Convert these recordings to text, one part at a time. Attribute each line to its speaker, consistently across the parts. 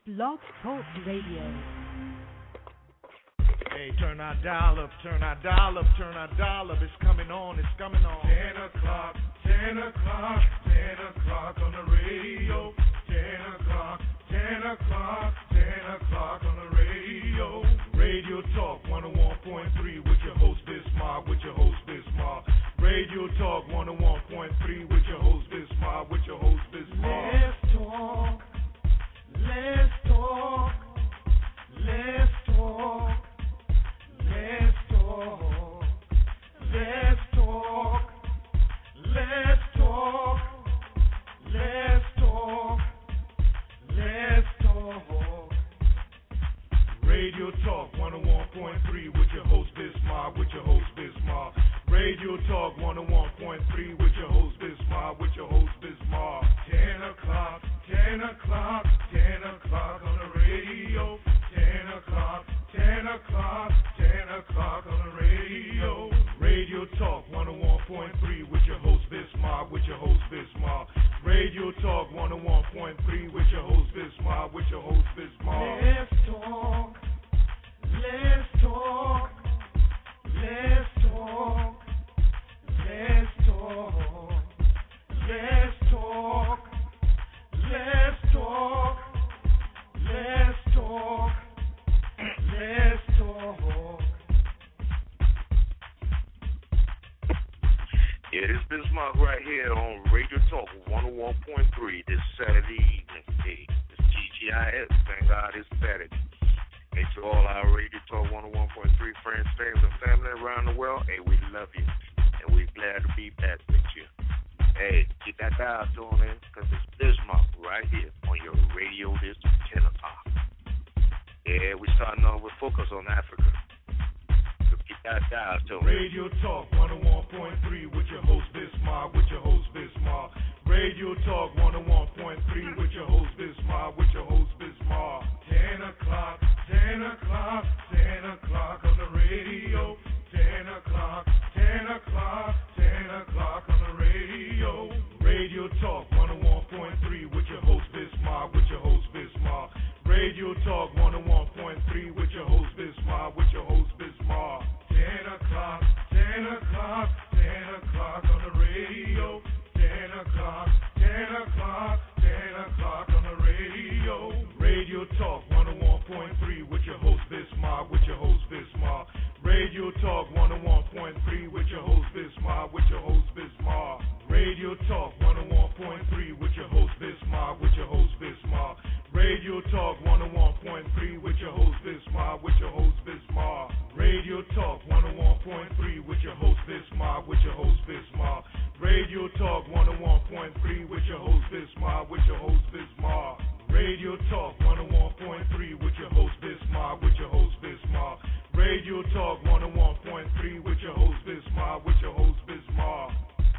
Speaker 1: Blog Talk Radio.
Speaker 2: Hey, turn our dial up, turn our dial up, turn our dial up. It's coming on, it's coming on. 10 o'clock, 10 o'clock, 10 o'clock on the radio. 10 o'clock, 10 o'clock, 10 o'clock on the radio. Radio Talk 101.3 with your host Bismarck, with your host Bismarck. Radio Talk 101.3 with your host Bismarck, with your host Bismarck. Let's talk, let's talk, let's talk, let's talk, let's talk, let's talk, let's talk, let's talk. Radio Talk 101.3 with your host Bismarck, with your host Bismarck. Radio Talk 101.3 with your host Bismarck, with your host Bismarck. 10 o'clock, 10 o'clock, 10 o'clock on the radio. 10 o'clock, 10 o'clock, 10 o'clock on the radio. Radio Talk 101.3 with your host Bismarck, with your host Bismarck. Radio Talk 101.3 with your host Bismarck, with your host Bismarck. Let's talk, let's talk, let's talk, let's talk, let's talk, let's talk, let's talk, let's talk.
Speaker 3: Yeah, this is Bismarck right here on Radio Talk 101.3 this Saturday evening. Hey, it's TGIS. Thank God it's Saturday. Hey, to all our Radio Talk 101.3 friends, fans, and family around the world, hey, we love you, and we're glad to be back with you. Hey, get that dial tuned in, because it's Bismarck right here on your radio this 10 o'clock. Yeah, we're starting off with Focus on Africa. So get that dial tuned in.
Speaker 2: Radio Talk 101.3 with your host Bismarck, with your host Bismarck. Radio Talk 101.3 with your host Bismarck, with your host Bismarck. 10 o'clock, 10 o'clock, 10 o'clock on the radio. 10 o'clock, 10 o'clock, 10 o'clock on the radio. Radio Talk 101.3 with your host Bismarck, with your host Bismarck. Radio Talk 101.3 with your host Bismarck, with your host Bismarck. 10 o'clock, 10 o'clock, 10 o'clock on the radio. 10 o'clock, 10 o'clock, 10 o'clock on the radio. Radio Talk 101.3 with your host Bismarck, with your host Bismarck. Radio Talk 101.3 with your host Bismarck, with your host Bismarck. Radio Talk 101.3 with your host Bismarck, with your host Bismarck. Radio Talk 101.3 with your host Bismarck, with your host Bismarck. Radio Talk 101.3 with your host Bismarck, with your host Bismarck. Radio Talk 101.3 with your host Bismarck, with your host Bismarck. Radio Talk 101.3 with your host Bismarck, with your host Bismarck. Radio Talk 101.3 with your host Bismarck, with your host Bismarck.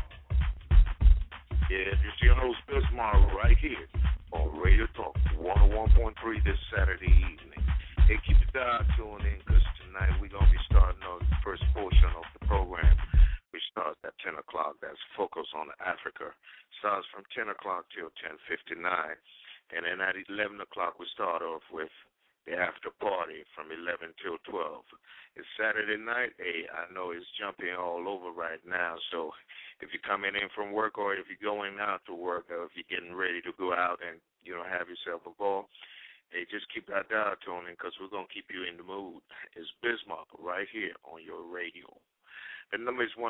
Speaker 3: Yeah, this is your host Bismarck right here on Radio Talk 101.3 this Saturday evening. Hey, keep the dial tuned in, because tonight we're going to be starting on the first portion of the program, which starts at 10 o'clock. That's Focus on Africa. Starts from 10 o'clock till 10:59. And then at 11 o'clock, we start off with the after party from 11 till 12. It's Saturday night. Hey, I know it's jumping all over right now, so if you're coming in from work, or if you're going out to work, or if you're getting ready to go out and, have yourself a ball, hey, just keep that dial tuning, because we're going to keep you in the mood. It's Bismarck right here on your radio. The number is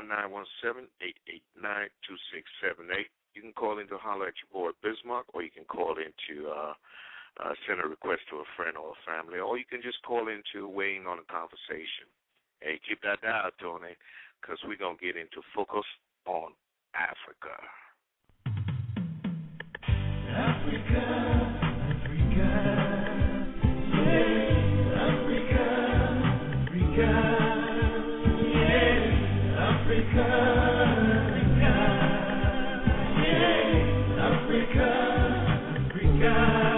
Speaker 3: 1917-889-2678. You can call in to holler at your boy Bismarck, or you can call in to send a request to a friend or a family, or you can just call in to weighing on a conversation. Hey, keep that dial tuning, because we're going to get into Focus on Africa.
Speaker 4: Africa, Africa, yeah, Africa, Africa, yeah, Africa, Africa, yeah, Africa, Africa,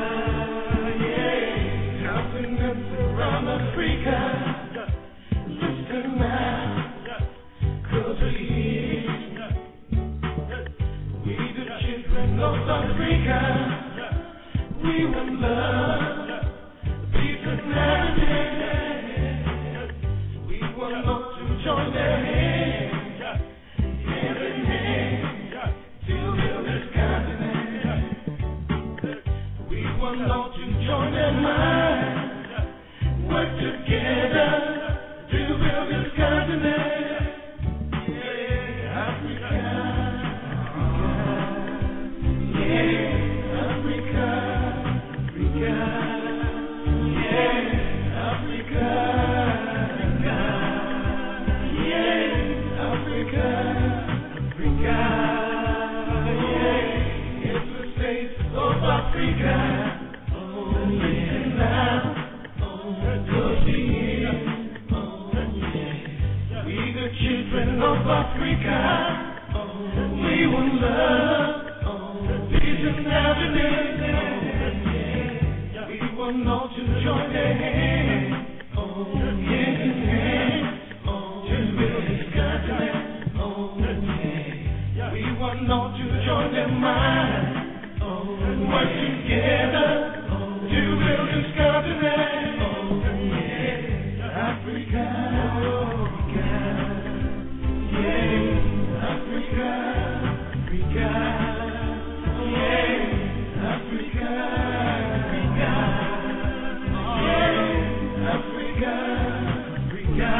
Speaker 4: yeah, happiness around Africa. Listen now, 'cause we the children of Africa, we will love. want all to join their minds, work together to build this continent. Yeah, Africa. Yeah, Africa. Africa. Yeah, Africa. Yeah, Africa. Africa. Yeah, it's the states of Africa. Listen now. We the children of Africa, we will love, peace and happiness. We want all to join their hands, hand in hand, to build this continent. We want all to join their minds, work together to build this continent. Africa, yeah, Africa, Africa, yeah, Africa, yeah, Africa, Africa,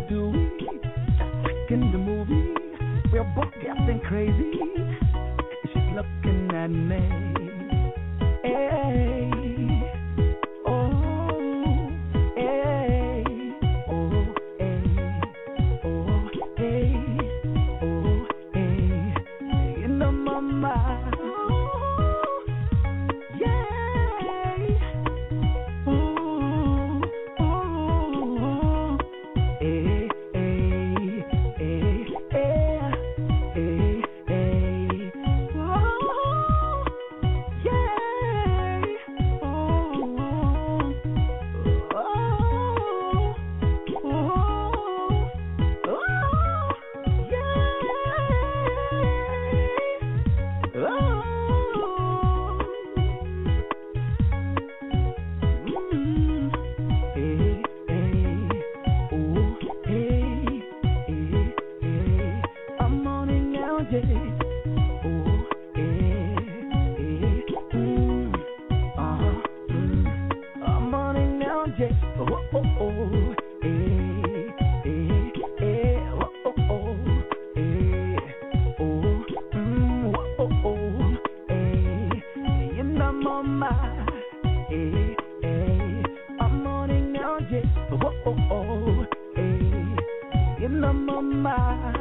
Speaker 1: do we? Just in the movie, we're both getting crazy. She's looking at me. Hey, oh, hey, oh, hey, oh, hey, oh, hey, in the mama, yeah, ooh, hey, hey, hey, hey, hey, oh. I'm on it now, yeah. I'm on it now, yeah. You know I'm on my, I'm on it now, yeah. You know I'm on my.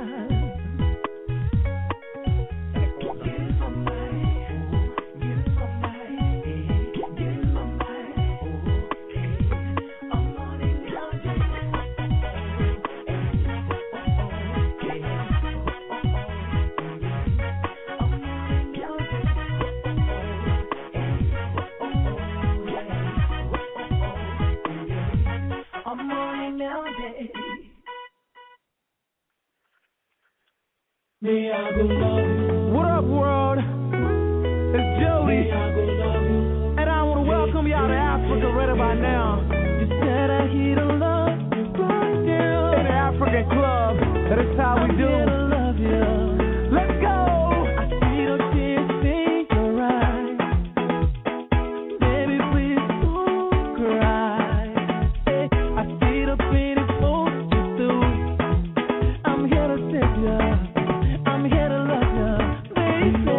Speaker 1: What up, world? It's Jody, and I want to welcome y'all to Africa right about now. You said I hear the love right there in the African club. That is how we do. Let's go. I see the tears in your eyes. Baby, please don't cry. Hey, I see the pretty folks you do. I'm here to save you. I'm here to love you, baby.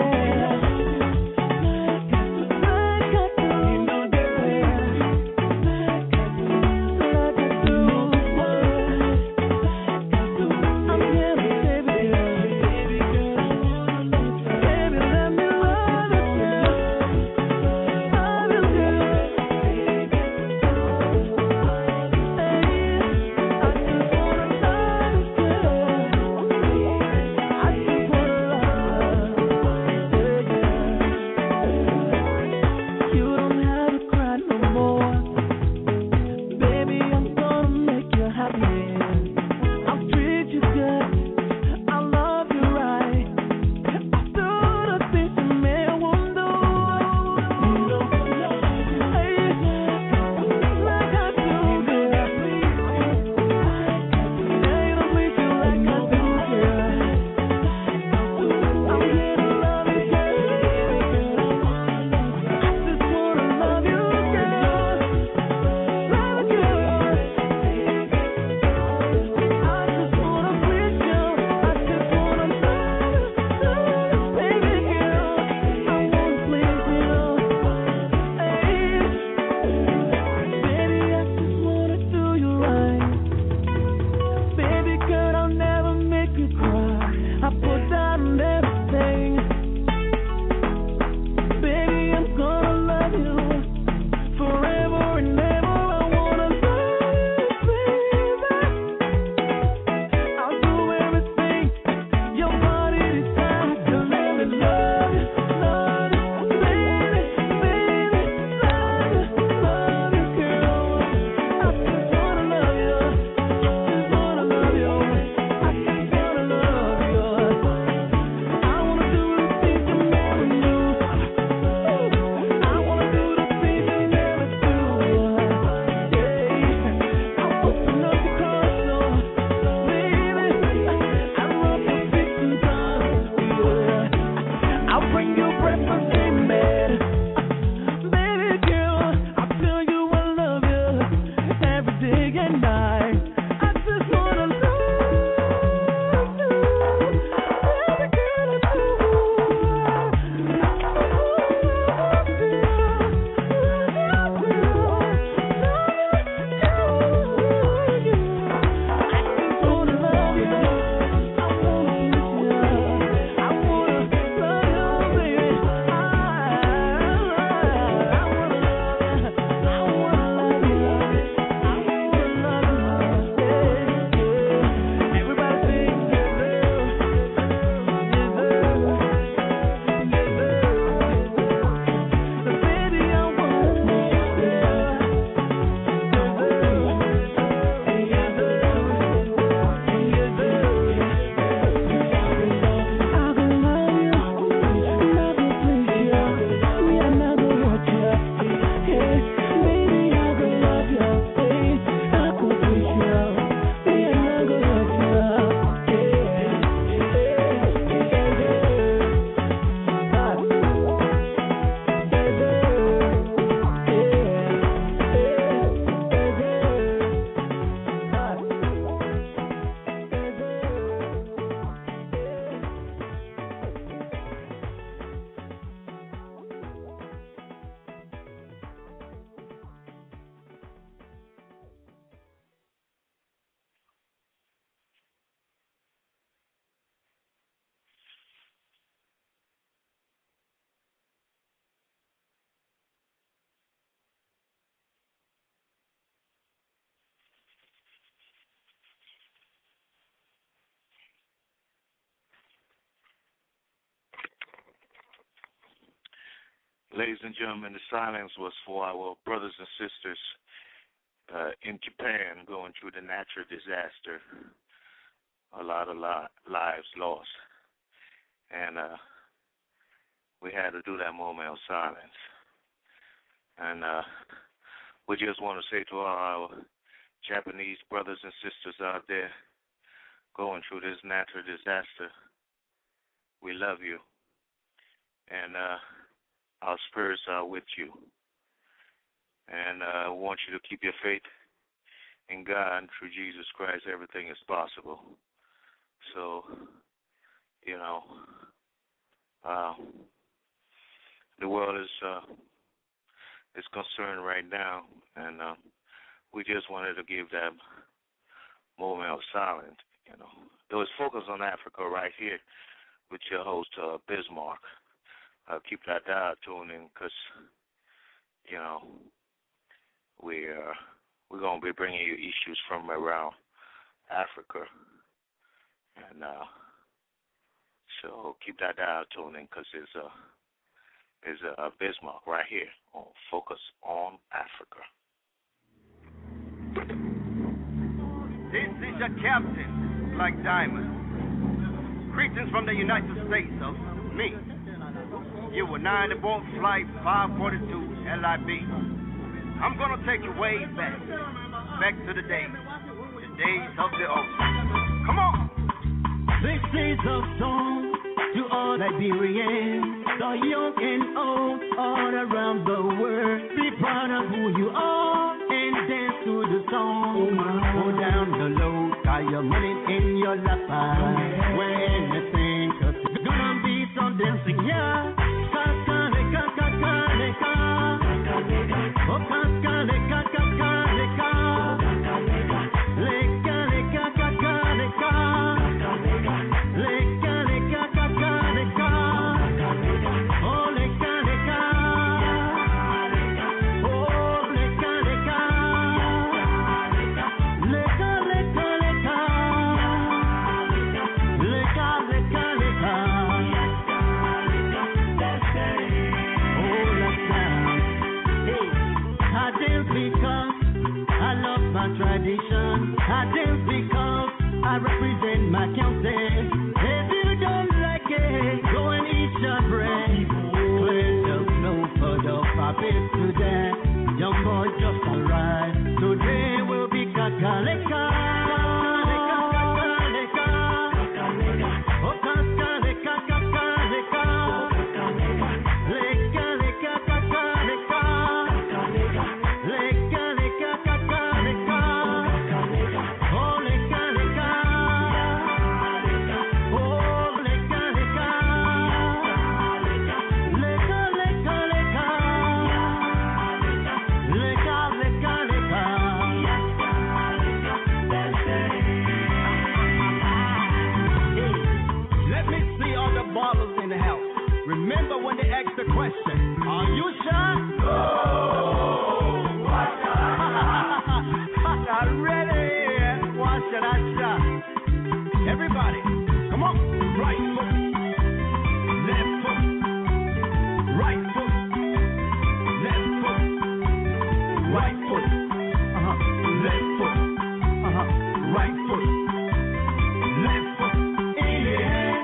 Speaker 3: Ladies and gentlemen, the silence was for our brothers and sisters in Japan going through the natural disaster. A lot of lives lost. And we had to do that moment of silence. And we just want to say to all our Japanese brothers and sisters out there going through this natural disaster, we love you. And our spirits are with you. And I want you to keep your faith in God, and through Jesus Christ, everything is possible. So, you know, the world is concerned right now, and we just wanted to give that moment of silence. You know, there was focus on Africa right here with your host Bismarck. Keep that dial tuned in, because you know we're gonna be bringing you issues from around Africa, and so keep that dial tuned in, because there's a Bismarck right here on Focus on Africa.
Speaker 5: This is your captain, Black Diamond. Greetings from the United States of me. You were 9 aboard flight 542 LIB. I'm gonna take you way back to the days of the old. Come on!
Speaker 1: This is a song to all Liberians, the young and old, all around the world. Be proud of who you are and dance to the song. Go down the low, tie your money in your lap. Wear anything, 'cause it's gonna be some dancing, yeah. Tradition. I dance because I represent my county. If you don't like it, go and eat your bread. Clear the flow for the puppets to dance. Young boy just arrived. Today will be Kakaleka. Remember when they asked the question, are you sure? No! Why not? I'm ready. Why should I shut? Everybody, come on. Right foot, left foot, right foot, left foot, right foot, left foot, right foot, left foot. In the hand.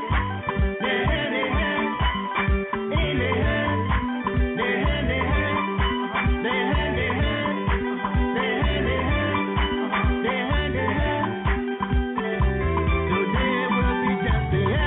Speaker 1: Today will be just the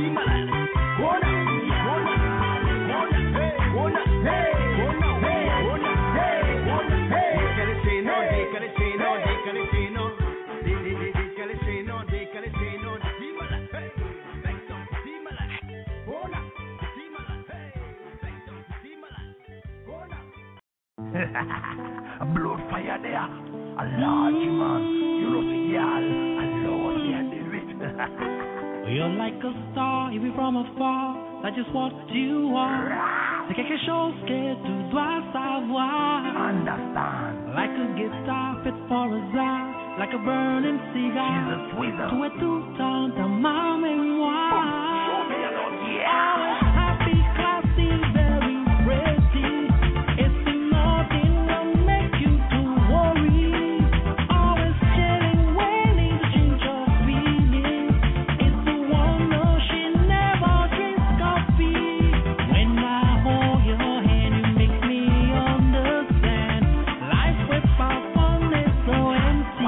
Speaker 6: A blood fire there. A large man. You know, see, y'all. A Lord, yeah, do it.
Speaker 1: You're like a star, even from afar. That's just what you are. C'est quelque chose que tu dois savoir.
Speaker 6: Understand.
Speaker 1: Like a guitar fit for a czar. Like a burning cigar.
Speaker 6: Jesus, wizard.
Speaker 1: Tu es tout temps dans ma mémoire.
Speaker 6: Show me a lot, yeah.
Speaker 1: Always happy, classy, very pretty. It's nothing will make you to worry. Always chilling, waiting to change your feelings. It's the one no, she never drinks coffee. When I hold your hand, you make me understand. Life without fun is so empty.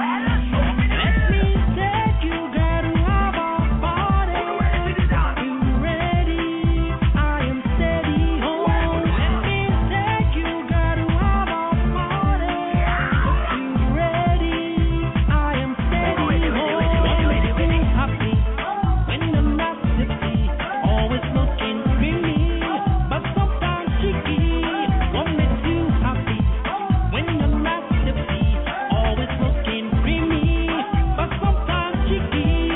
Speaker 1: Let me take you, girl, to have a party. You ready? I am steady. Oh, let me take you, girl, to have a party. You ready? I am steady. Oh, you happy when I'm not tipsy. Always looking creamy, but sometimes cheeky. What makes you happy when I'm not tipsy? Always looking creamy, but sometimes cheeky.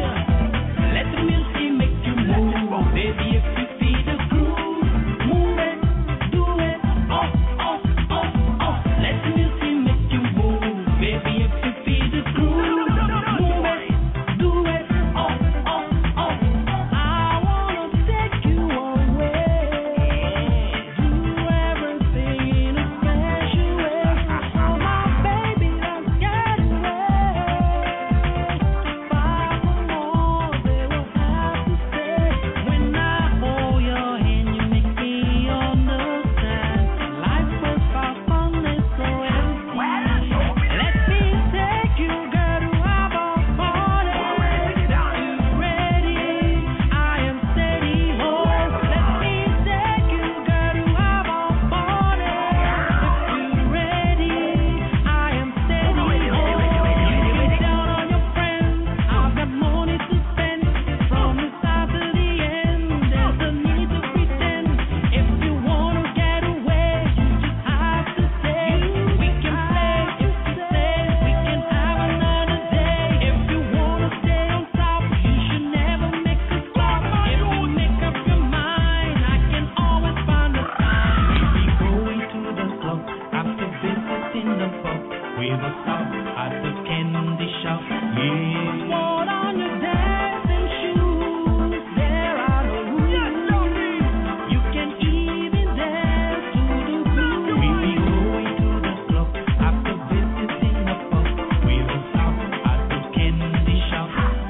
Speaker 1: Let the music make you move, baby. If you feel the groove, move it, do it, oh, oh, oh, oh. Let the music make you move, baby. If you feel the groove, move it, do it, oh, oh, oh. I wanna take you away, do everything in a special way. Oh my baby, let's get away. Far from all they will have to say. When I hold your hand, you make me understand. Life without fun is so empty. Let me take you, girl, to have a party. You ready? I am steady. Oh, let me take you, girl, to have a party. You ready? I am steady. Oh, you get down on your friends. I've got money to spend from the start to the end. There's no need to pretend. If you wanna get away, you just have to say we can play. If you say we can have another day. If you wanna stay on top, you should never make a stop. If you make up your mind, I can always find the time. We going to the club after visiting the pub. We will stop at the candy shop. Yeah. Put on your dancing shoes. There are no rules. You can even dance to the groove. We be going to the club after visiting the pub. We will stop at the candy shop.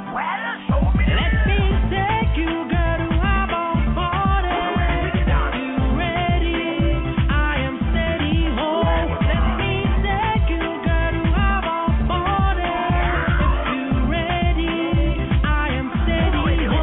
Speaker 1: Let me take you, girl, to have a party. You ready? I am steady. Oh, let me take you, girl, to have a party. You ready? I am steady.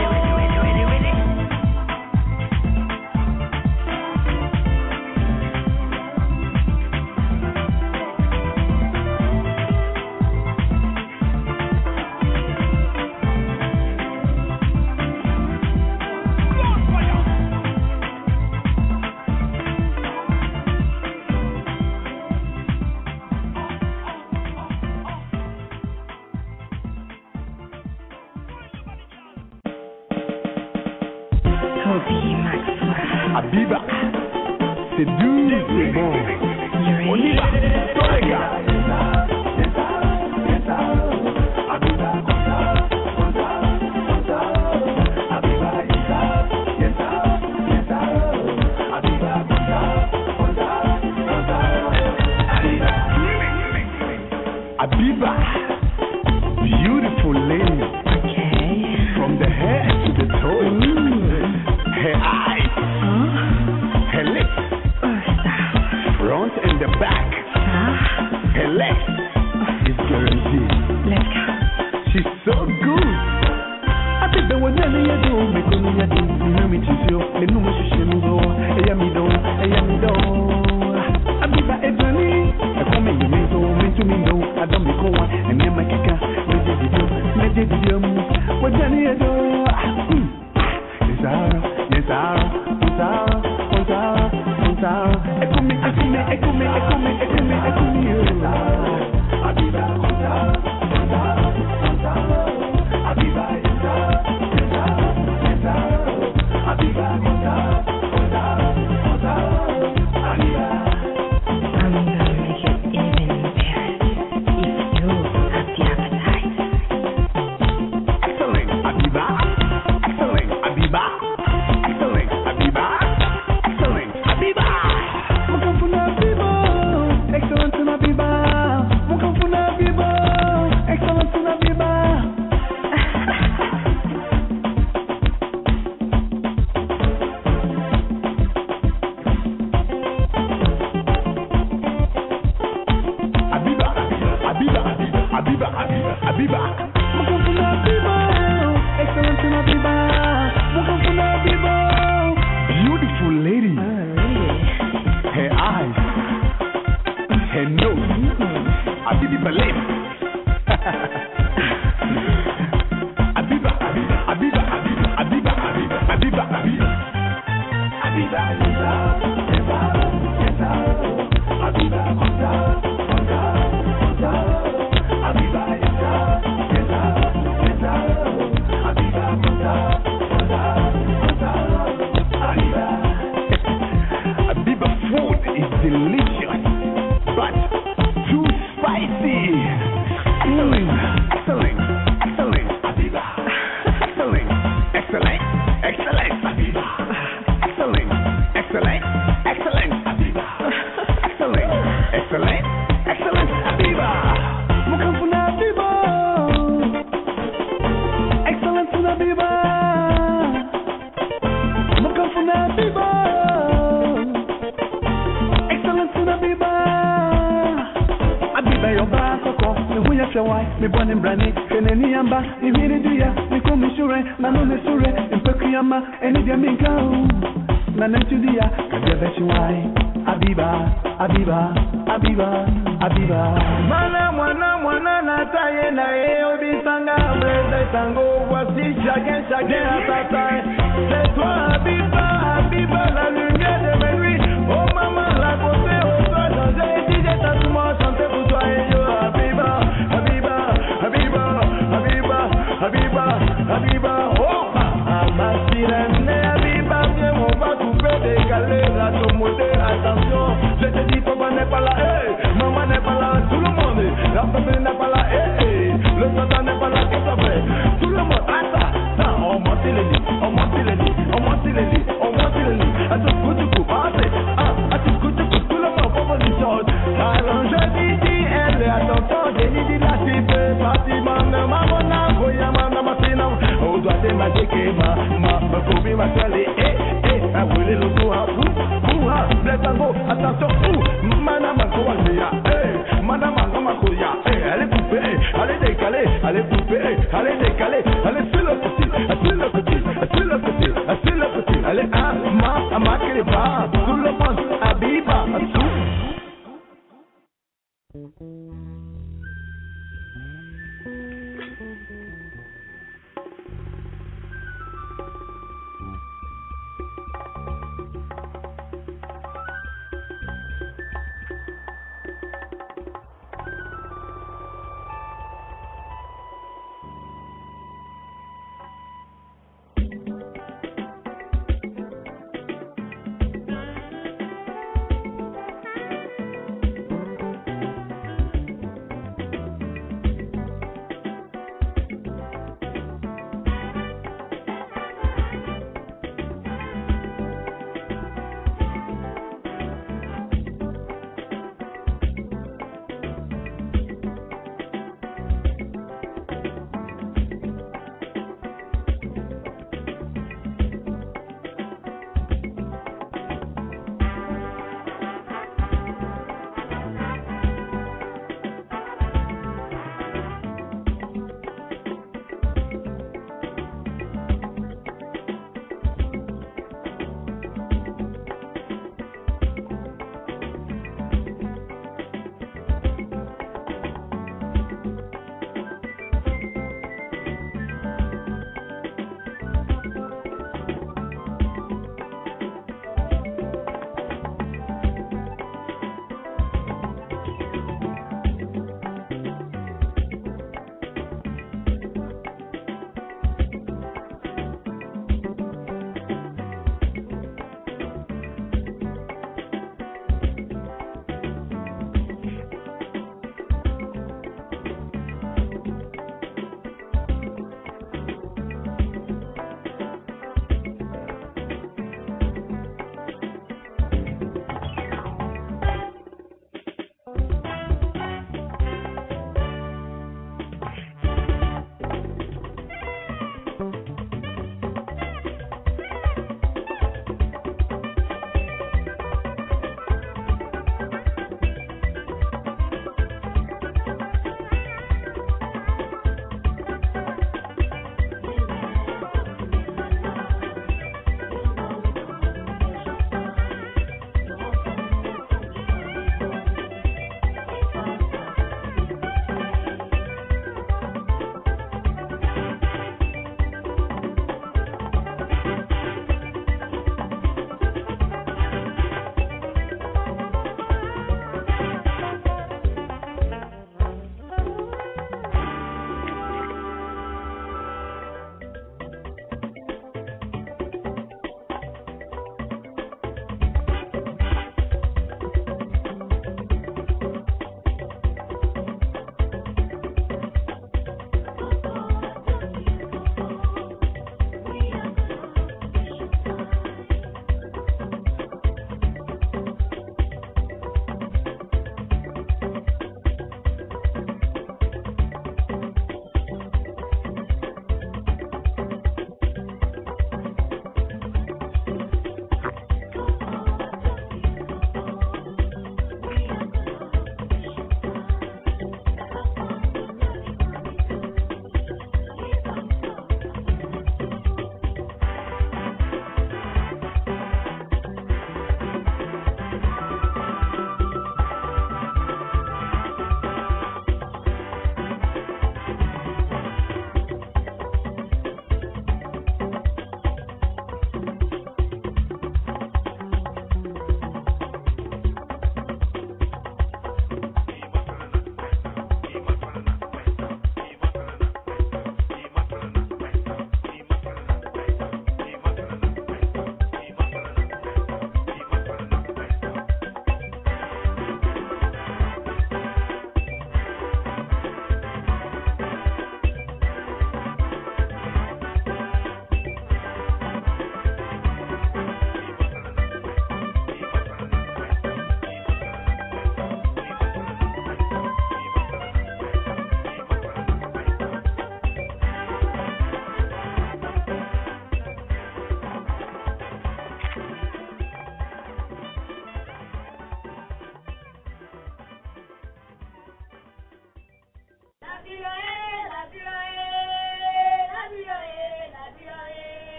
Speaker 6: Abiba, c'est doux, c'est bon. On y va, tous les gars. Abiba, Abiba, beautiful lady. From the head to the toe. Her eyes, her lips, front and the back. Her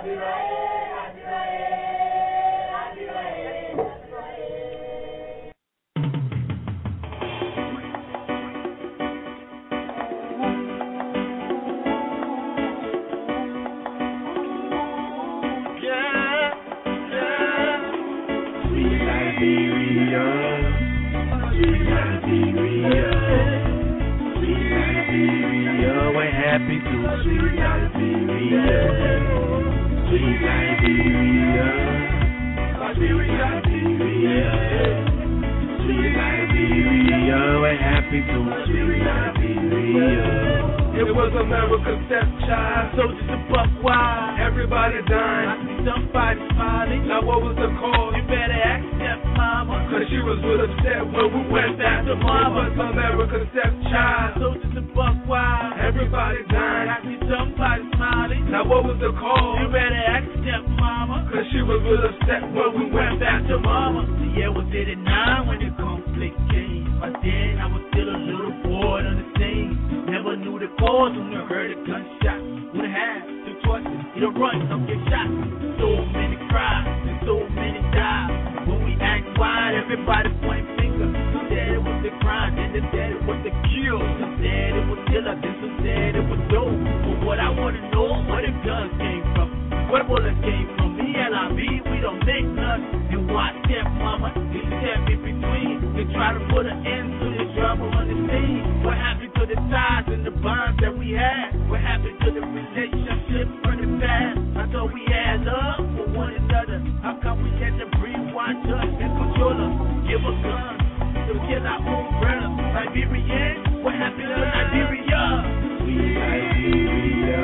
Speaker 7: It was America's stepchild, soldiers to buck wild. Everybody dying, I see somebody smiling. Now what was the cause? You better ask stepmama, cause she was real upset when we went back to mama. It was America's stepchild, soldiers to buck wild. Everybody dying, I see somebody smiling. Now what was the cause? You better ask stepmama, cause she was real upset when we went back to mama. The year was 89 when the conflict came. By then I was still a little boy on the scene. Never knew the cause when I heard a gunshot. Would have two choices, either run or get shot. So many cries and so many died. When we asked why, everybody point fingers. Some said it was the crime, then they said it was the kill. Some said it was killer, then some said it was dope. But what I want to know, where the guns came from, where bullets came from. Me and I be, we don't make none. And watch stepmama, they step in between. They try to put an end to the trouble on the scene. What happened to the ties and the bonds that we had? What happened to the relationship from the past? I thought we had love for one another. How come we let the breed watch us and control us? Give us guns to kill our own brothers. Liberian, what happened to Liberia? Sweet Liberia,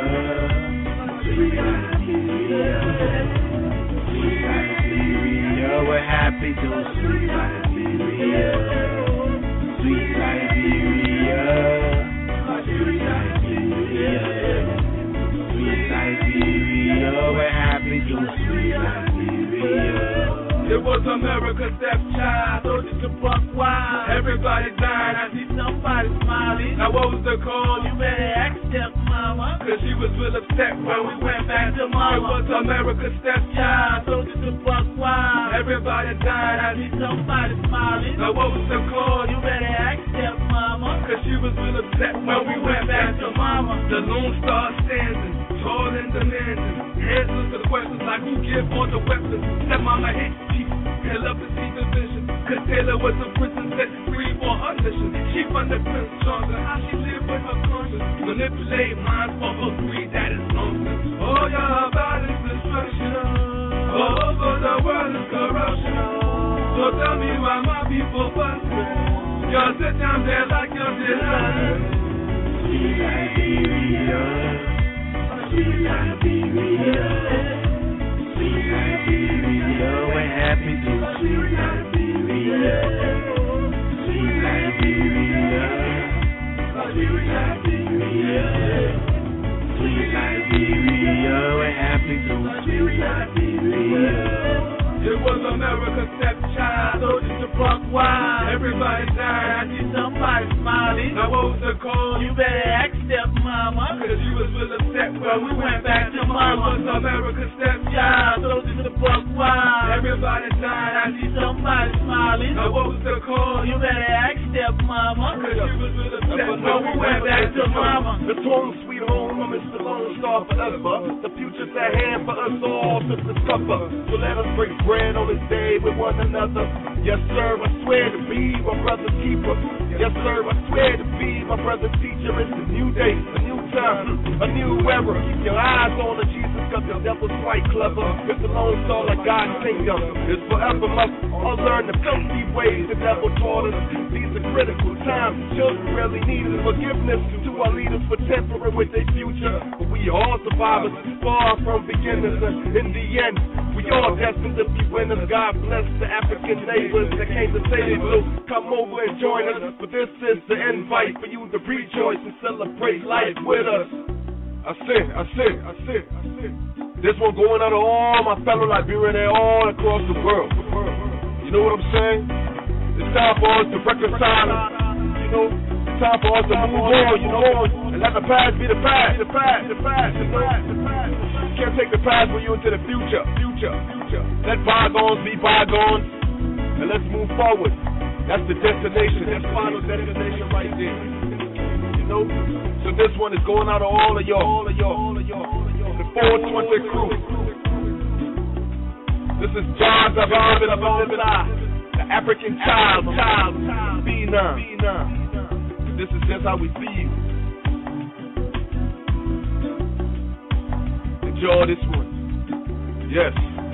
Speaker 7: sweet Liberia, sweet Liberia, what happened to sweet Liberia? Sweet Liberia, sweet Liberia, sweet Liberia, what happened to sweet Liberia? It was America's stepchild, soldiers to buck wild. Everybody died, I see somebody smiling. Now what was the cause? You better ask stepmama, cause she was real upset when we went back to mama. It was America's stepchild, soldiers to buck wild. Everybody died, I see somebody smiling. Now what was the cause? You better ask stepmama, cause she was real upset when we went back to mama. The Lone Star standing, tall and demanding. Answers to the questions like who give all the weapons. Stepmama hit chief, held up the sea division. Cause Taylor was a prison set free for her mission. She from the Prince Charles, how she live with her conscience. Manipulate minds for her greed, that is nonsense. All y'all about is destruction. All over the world is corruption. So tell me why my people bustin'. Y'all sit down there like you're designers. Sweet Liberia, sweet Liberia, sweet Liberia, what happened to sweet Liberia? Sweet Liberia, sweet Liberia, sweet Liberia, what happened to sweet Liberia? It was America's stepchild, soldiers to buck wild. Everybody died, I see somebody smiling. Now what was the cause? You better ask stepmama, cause she was real upset when we went back to mama. It was America's stepchild, soldiers to buck wild. Everybody died, I see somebody smiling. Now what was the cause? You better ask stepmama, cause she was real upset when we went back to mama.
Speaker 8: The home sweet home, I'm Mr. Lone Star forever. The future's at hand for us all to discover. So let us break bread on this day with one another. Yes, sir, I swear to be my brother's keeper. Yes, sir, I swear to be my brother's teacher. It's a new day, a new time, a new era. Keep your eyes on the Jesus, cause the devil's quite clever. It's a Lone Star like God's kingdom. It's forever must all learn the filthy ways the devil taught us. These are critical times. Children really need forgiveness to our leaders for tampering with their future. But we all survivors, far from beginners. And in the end, we all destined to be winners. God bless the African neighbors that came to say they will come over and join us. But this is the invite for you to rejoice and celebrate life with us. I said. This one going out to all my fellow Liberians all across the world. You know what I'm saying? It's time for us to reconcile. You know, it's time for us to move on. You know, and let the past be the past. You know. can't take the past with you into the future. Let bygones be bygones, and let's move forward. That's the destination. That's final destination right there. You know? So this one is going out to all of y'all. The 420 crew. This is John Zabin alongside the African child, Phenom. This is just how we see you. Enjoy this one. Yes.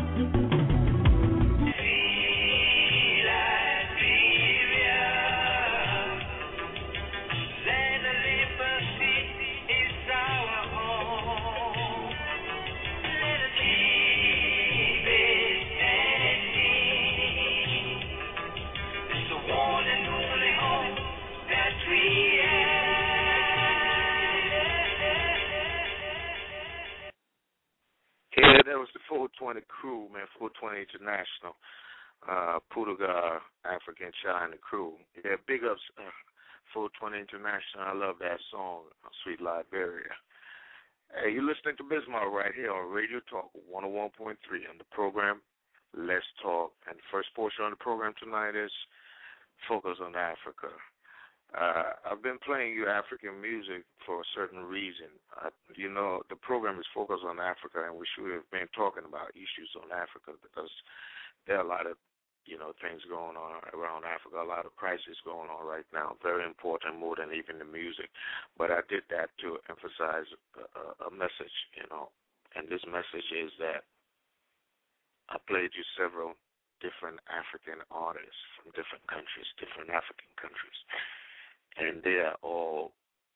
Speaker 3: That was the 420 crew, man, 420 International, Pudugar, African Child, and the crew. Yeah, big ups, 420 International. I love that song, Sweet Liberia. Hey, you're listening to Bismarck right here on Radio Talk 101.3 on the program Let's Talk. And the first portion of the program tonight is Focus on Africa. I've been playing you African music for a certain reason. The program is focused on Africa, and we should have been talking about issues on Africa because there are a lot of, things going on around Africa, a lot of crisis going on right now, very important, more than even the music. But I did that to emphasize a message, and this message is that I played you several different African artists from different countries, different African countries. And they are all,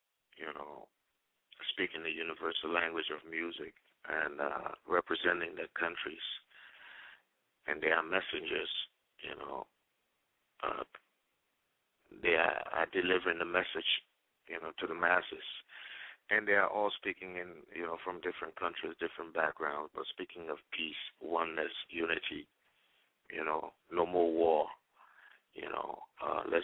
Speaker 3: speaking the universal language of music and representing their countries. And they are messengers, they are delivering the message, to the masses. And they are all speaking in, from different countries, different backgrounds, but speaking of peace, oneness, unity, no more war, let's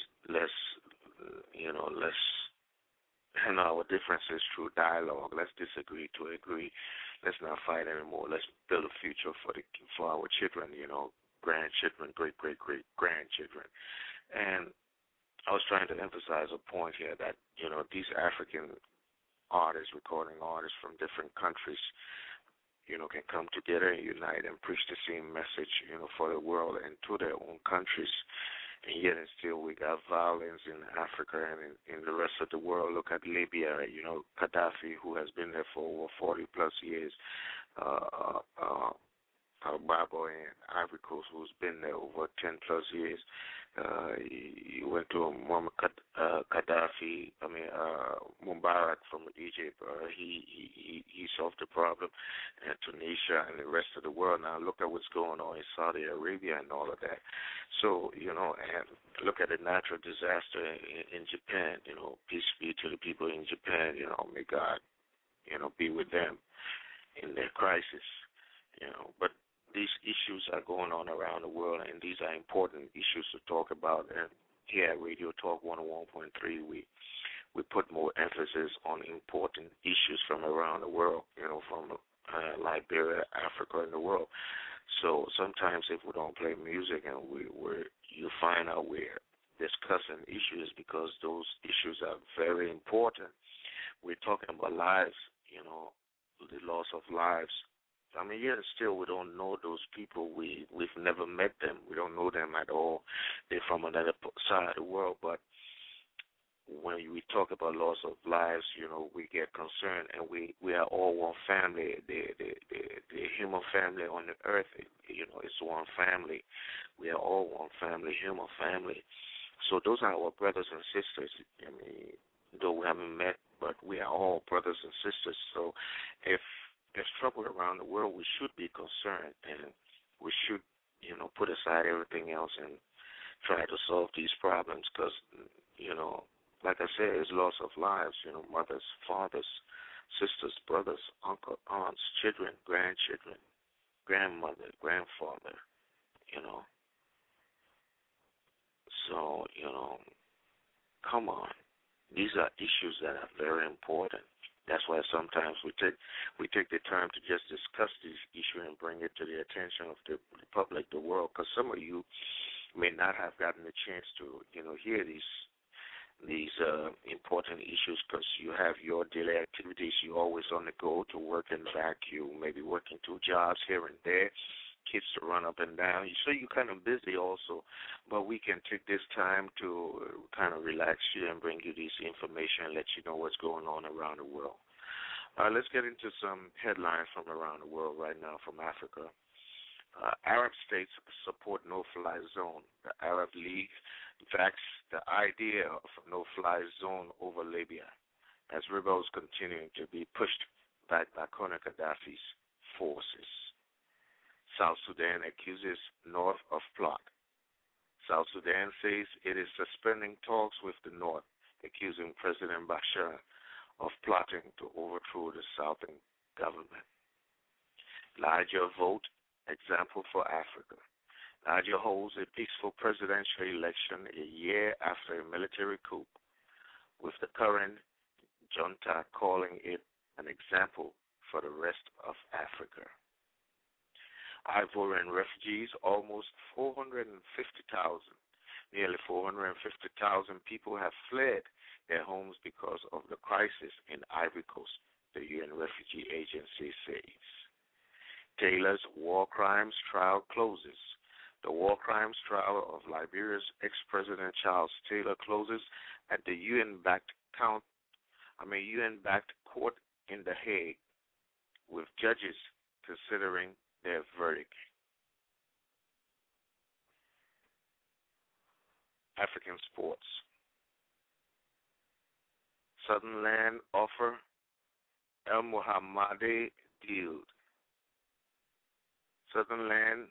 Speaker 3: handle our differences through dialogue. Let's disagree to agree. Let's not fight anymore. Let's build a future for our children, grandchildren, great-great-great-grandchildren. And I was trying to emphasize a point here that, these African artists, recording artists from different countries, can come together and unite and preach the same message, for the world and to their own countries. And yet and still we got violence in Africa and in the rest of the world. Look at Libya, Gaddafi, who has been there for over 40-plus years. Babo in Ivory Coast, who's been there over 10-plus years. He went to Muammar Gaddafi, Mubarak from Egypt. He solved the problem. And Tunisia and the rest of the world. Now look at what's going on in Saudi Arabia and all of that. So, and look at the natural disaster in Japan. Peace be to the people in Japan. May God, be with them in their crisis. But these issues are going on around the world, and these are important issues to talk about. And here at Radio Talk 101.3, we put more emphasis on important issues from around the world, from Liberia, Africa, and the world. So sometimes if we don't play music and you find out we're discussing issues because those issues are very important. We're talking about lives, the loss of lives. Still we don't know those people. We've never met them. We don't know them at all. They're from another side of the world. But when we talk about loss of lives, we get concerned, and we are all one family. The human family on the earth, it's one family. We are all one family, human family. So those are our brothers and sisters. Though we haven't met, but we are all brothers and sisters. So if there's trouble around the world, we should be concerned, and we should, put aside everything else and try to solve these problems because, like I said, it's loss of lives, mothers, fathers, sisters, brothers, uncles, aunts, children, grandchildren, grandmother, grandfather, So, come on. These are issues that are very important. That's why sometimes we take the time to just discuss this issue and bring it to the attention of the public, the world, because some of you may not have gotten a chance to, hear these important issues because you have your daily activities. You're always on the go to work and back. You may be working 2 jobs here and there, kids to run up and down. So you're kind of busy also. But we can take this time to kind of relax you and bring you this information and let you know what's going on around the world. Let's get into some headlines from around the world right now from Africa. Arab states support no-fly zone. The Arab League backs the idea of a no-fly zone over Libya as rebels continuing to be pushed back by Colonel Gaddafi's forces. South Sudan accuses North of plot. South Sudan says it is suspending talks with the North, accusing President Bashir of plotting to overthrow the Southern government. Larger vote, example for Africa. Niger holds a peaceful presidential election a year after a military coup, with the current junta calling it an example for the rest of Africa. Ivorian refugees, almost 450,000. Nearly 450,000 people have fled their homes because of the crisis in Ivory Coast, the UN Refugee Agency says. Taylor's war crimes trial closes. The war crimes trial of Liberia's ex-president Charles Taylor closes at the UN-backed court in The Hague, with judges considering their verdict. African sports. Southern Land offer El Mohammadi deal. Southern Land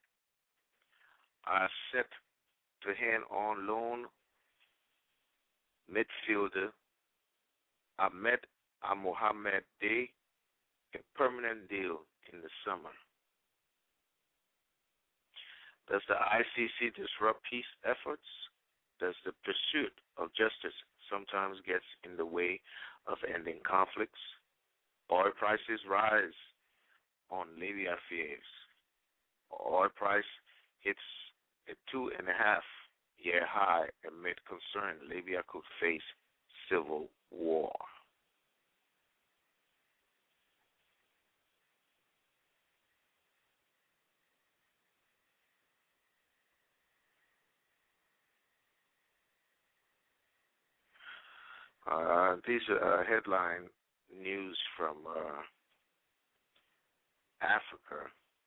Speaker 3: are set to hand on loan midfielder Ahmed Mohamed Day a permanent deal in the summer. Does the ICC disrupt peace efforts? Does the pursuit of justice sometimes gets in the way of ending conflicts? Oil prices rise on Libya fears. Oil price hits a 2.5-year high amid concern Libya could face civil war. These are headline news from Africa.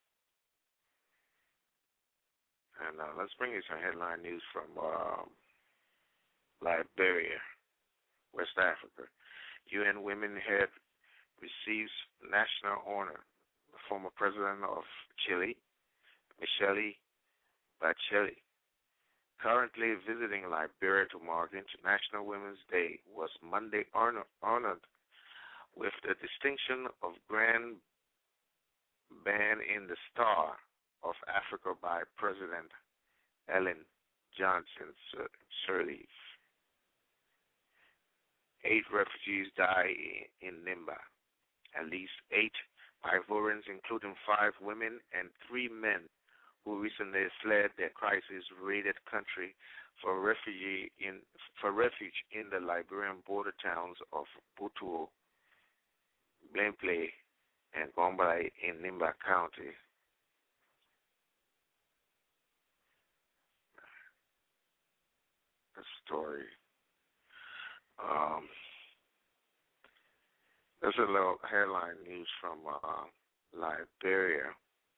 Speaker 3: And let's bring you some headline news from Liberia, West Africa. UN Women Head receives national honor. The former president of Chile, Michelle Bachelet, currently visiting Liberia to mark International Women's Day, was Monday honored with the distinction of Grand Band in the Star of Africa by President Ellen Johnson Sirleaf. 8 refugees die in Nimba. At least 8 Ivorians, including 5 women and 3 men, who recently fled their crisis-rated country for refuge in the Liberian border towns of Butuo, Blempley, and Gombay in Nimba County. A story. There's a little headline news from Liberia.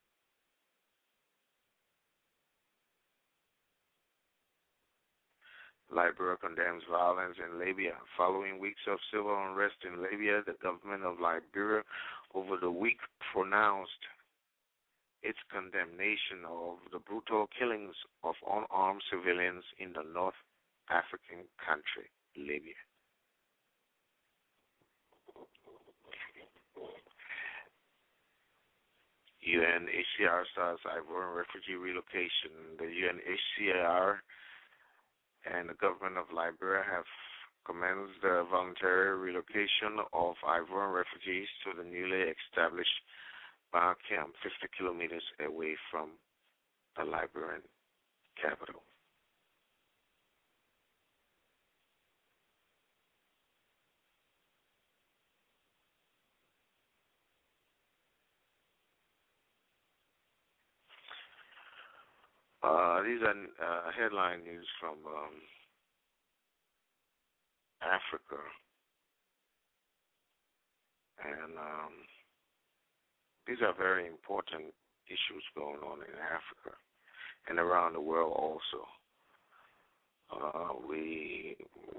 Speaker 3: Liberia condemns violence in Libya. Following weeks of civil unrest in Libya, the government of Liberia over the week pronounced its condemnation of the brutal killings of unarmed civilians in the North African country, Libya. UNHCR starts Ivorian refugee relocation. The UNHCR and the government of Liberia have commends the voluntary relocation of Ivorian refugees to the newly established Bar camp, 50 kilometers away from the Liberian capital. These are headline news from Africa, and these are very important issues going on in Africa and around the world also. We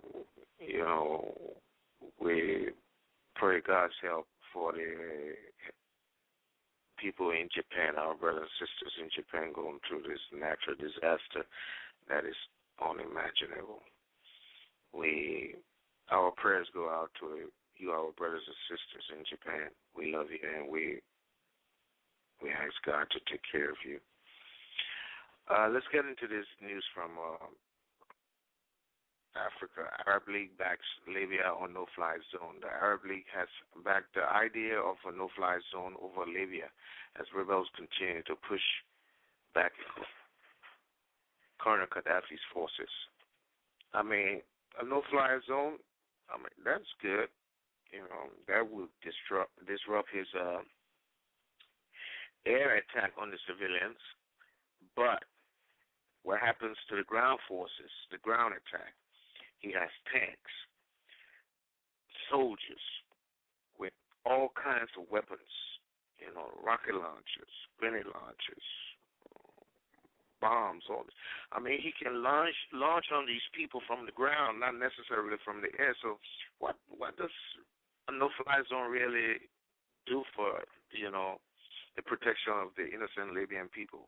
Speaker 3: pray God's help for the people in Japan, our brothers and sisters in Japan going through this natural disaster that is unimaginable. Our prayers go out to you, our brothers and sisters in Japan. We love you, and we ask God to take care of you. Let's get into this news from Africa. Arab League backs Libya on no-fly zone. The Arab League has backed the idea of a no-fly zone over Libya as rebels continue to push back Colonel Gaddafi's forces. I mean, a no-fly zone, that's good. That would disrupt his air attack on the civilians. But what happens to the ground forces, the ground attack? He has tanks, soldiers with all kinds of weapons, rocket launchers, grenade launchers, bombs, all this. I mean, he can launch on these people from the ground, not necessarily from the air. So what does a no-fly zone really do for, the protection of the innocent Libyan people?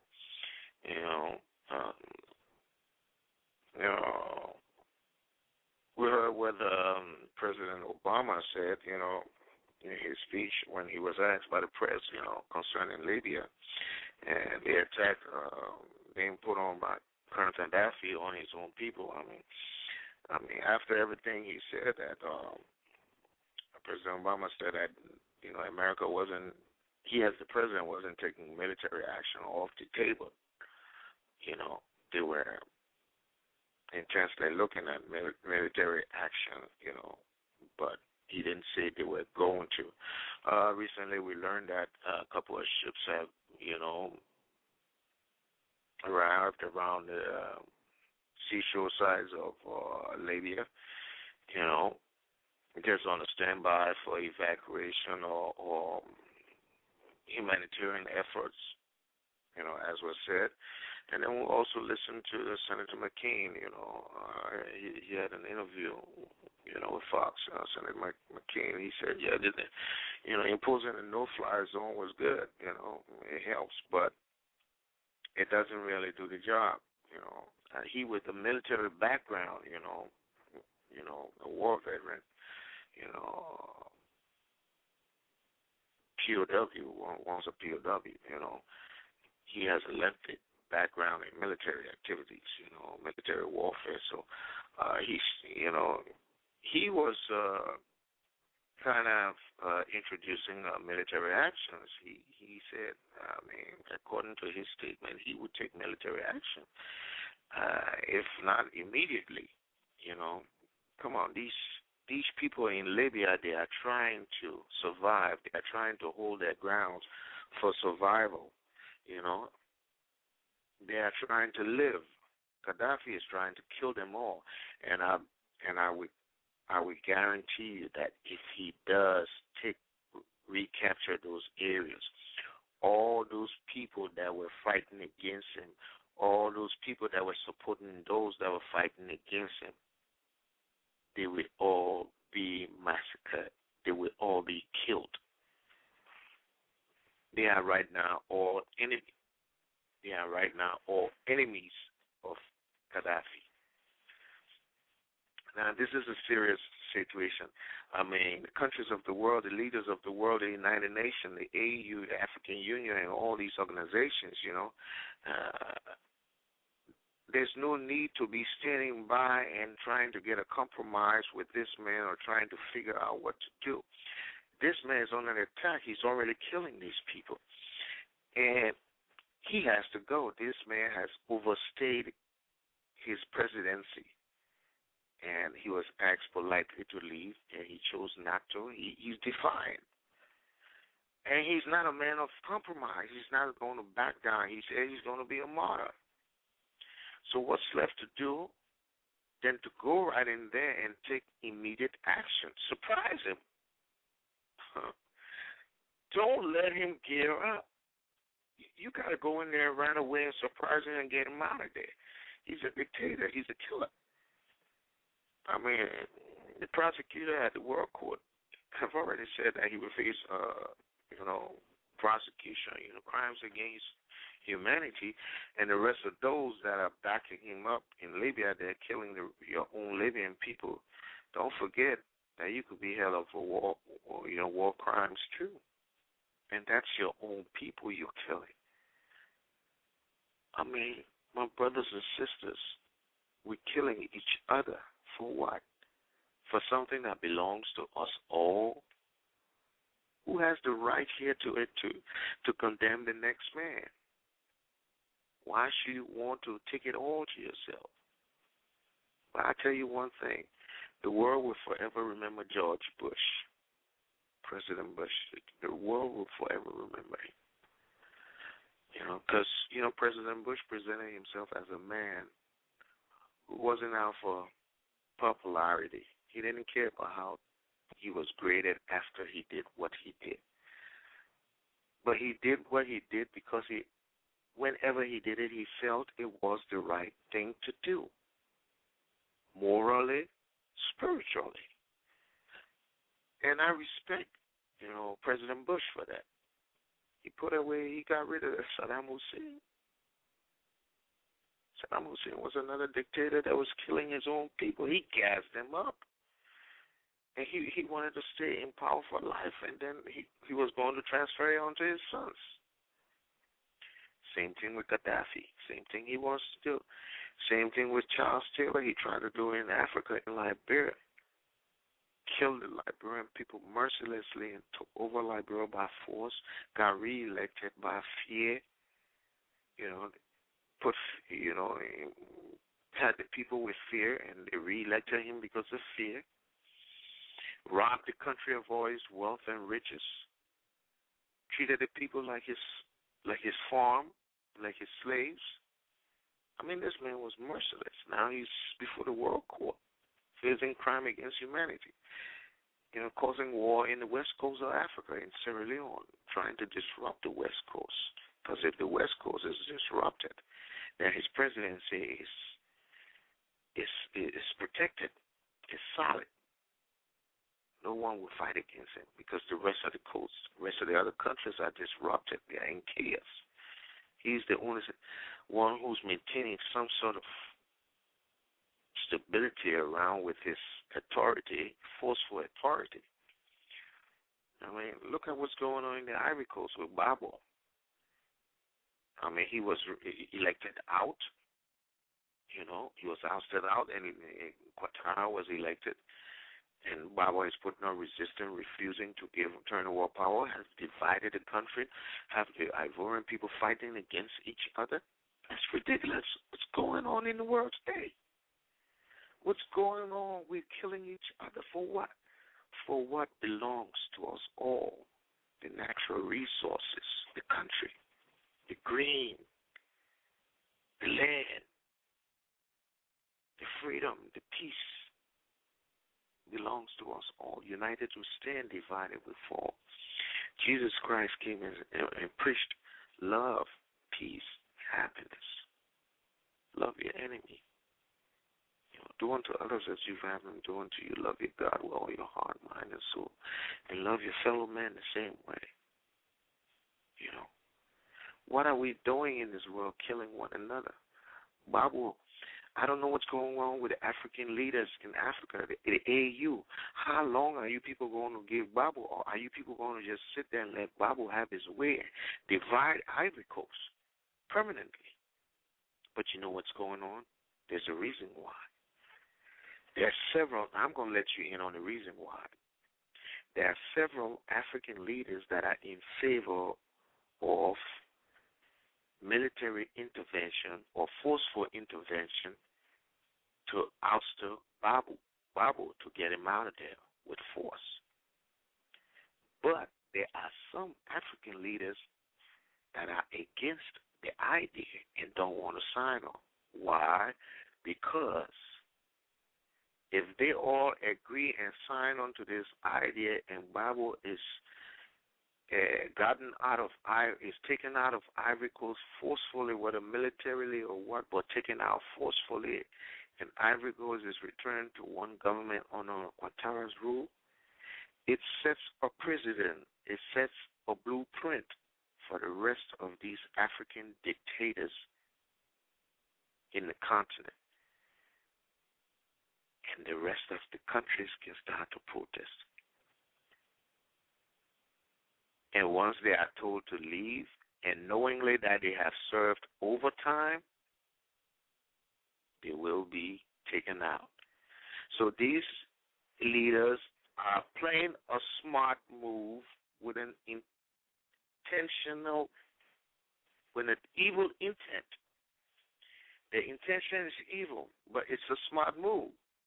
Speaker 3: We heard what President Obama said, in his speech when he was asked by the press, concerning Libya and the attack being put on by Colonel Gaddafi on his own people. I mean, after everything he said, that President Obama said that America he as the president wasn't taking military action off the table. They were intensely looking at military action, but he didn't say they were going to. Recently we learned that a couple of ships have, arrived around the seashore sides of Libya, just on a standby for evacuation or humanitarian efforts, as was said. And then we'll also listen to Senator McCain. He had an interview, with Fox. Senator McCain. He said, imposing a no-fly zone was good. It helps, but it doesn't really do the job. He with a military background, a war veteran, POW, once a POW, he has a lengthy background in military activities, military warfare. So he was kind of introducing military actions. He said, according to his statement, he would take military action, if not immediately. Come on, these people in Libya, they are trying to survive. They are trying to hold their grounds for survival. They are trying to live. Gaddafi is trying to kill them all, and I would guarantee you that if he does recapture those areas, all those people that were fighting against him, all those people that were supporting those that were fighting against him, they will all be massacred. They will all be killed. They are right now all enemies. They are right now all enemies of Gaddafi. Now, this is a serious situation. The countries of the world, the leaders of the world, the United Nations, the AU, the African Union, and all these organizations, there's no need to be standing by and trying to get a compromise with this man or trying to figure out what to do. This man is on an attack. He's already killing these people. And he has to go. This man has overstayed his presidency. And he was asked politely to leave, and he chose not to. He's defiant. And he's not a man of compromise. He's not going to back down. He said he's going to be a martyr. So what's left to do than to go right in there and take immediate action? Surprise him. Don't let him gear up. You got to go in there right away and surprise him and get him out of there. He's a dictator. He's a killer. I mean, the prosecutor at the World Court have already said that he will face, prosecution, crimes against humanity, and the rest of those that are backing him up in Libya, they're killing your own Libyan people. Don't forget that you could be held up for war crimes too, and that's your own people you're killing. I mean, my brothers and sisters, we're killing each other for what? For something that belongs to us all. Who has the right here to condemn the next man? Why should you want to take it all to yourself? But I tell you one thing, the world will forever remember George Bush, President Bush. The world will forever remember him. Because, President Bush presented himself as a man who wasn't out for popularity. He didn't care about how he was graded after he did what he did. But he did what he did because whenever he did it, he felt it was the right thing to do. Morally, spiritually. And I respect, President Bush for that. He got rid of Saddam Hussein. Saddam Hussein was another dictator that was killing his own people. He gassed them up. And he wanted to stay in power for life, and then he was going to transfer it on to his sons. Same thing with Gaddafi. Same thing he wants to do. Same thing with Charles Taylor. He tried to do it in Africa, in Liberia. Killed the Liberian people mercilessly and took over Liberia by force, got re-elected by fear, had the people with fear, and they re-elected him because of fear. Robbed the country of all his wealth and riches. Treated the people like his farm, like his slaves. I mean, this man was merciless. Now he's before the World Court, facing crime against humanity. Causing war in the west coast of Africa, in Sierra Leone, trying to disrupt the west coast. Because if the west coast is disrupted, then his presidency is protected, is solid. No one will fight against him because the rest of the other countries are disrupted. They are in chaos. He's the only one who's maintaining some sort of stability around with his authority, forceful authority. I mean, look at what's going on in the Ivory Coast with Gbagbo. I mean, he was elected out. He was ousted out, and Ouattara was elected. And Gbagbo is putting on resistance, refusing to turn over power, has divided the country, have the Ivorian people fighting against each other. That's ridiculous. What's going on in the world today? What's going on? We're killing each other for what? For what belongs to us all. The natural resources, the country, the green, the land, the freedom, the peace. Belongs to us all. United we stand, divided we fall. Jesus Christ came and preached love, peace, happiness. Love your enemy. Do unto others as you've had them do unto you. Love your God with all your heart, mind, and soul. And love your fellow man the same way. What are we doing in this world? Killing one another. Bible. I don't know what's going on with the African leaders in Africa, the AU. How long are you people going to give Gbagbo, or are you people going to just sit there and let Gbagbo have his way, divide Ivory Coast permanently? But you know what's going on? There's a reason why. There are several, I'm going to let you in on the reason why. There are several African leaders that are in favor of military intervention or forceful intervention to ouster Babu, to get him out of there with force. But there are some African leaders that are against the idea and don't want to sign on. Why? Because if they all agree and sign on to this idea and Babu is taken out of Ivory Coast forcefully, whether militarily or what, but taken out forcefully, and Ivory Coast is returned to one government under Ouattara's rule, it sets a precedent, it sets a blueprint for the rest of these African dictators in the continent. And the rest of the countries can start to protest. And once they are told to leave, and knowingly that they have served overtime, they will be taken out. So these leaders are playing a smart move with an evil intent. The intention is evil, but it's a smart move.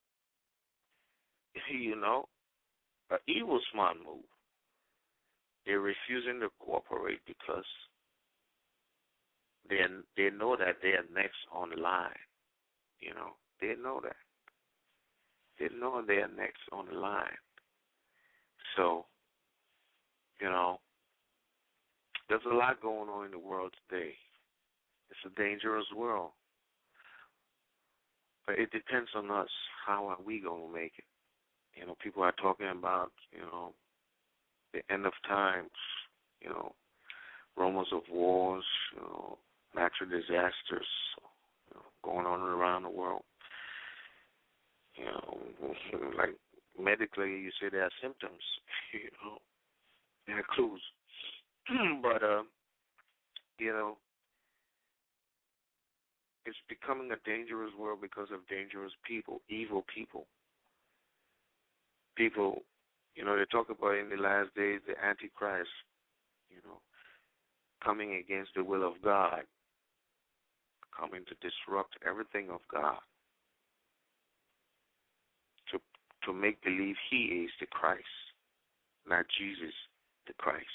Speaker 3: You know, an evil smart move. They're refusing to cooperate because they know that they are next on the line. You know, they know that. They know they are next on the line. So, you know, there's a lot going on in the world today. It's a dangerous world. But it depends on us. How are we going to make it? You know, people are talking about, you know, the end of times, you know, rumors of wars, you know, natural disasters, you know, going on around the world. You know, like medically, you say there are symptoms, you know, there are clues. But, you know, it's becoming a dangerous world because of dangerous people, evil people. People, you know, they talk about in the last days the Antichrist, you know, coming against the will of God, coming to disrupt everything of God, to make believe he is the Christ, not Jesus the Christ.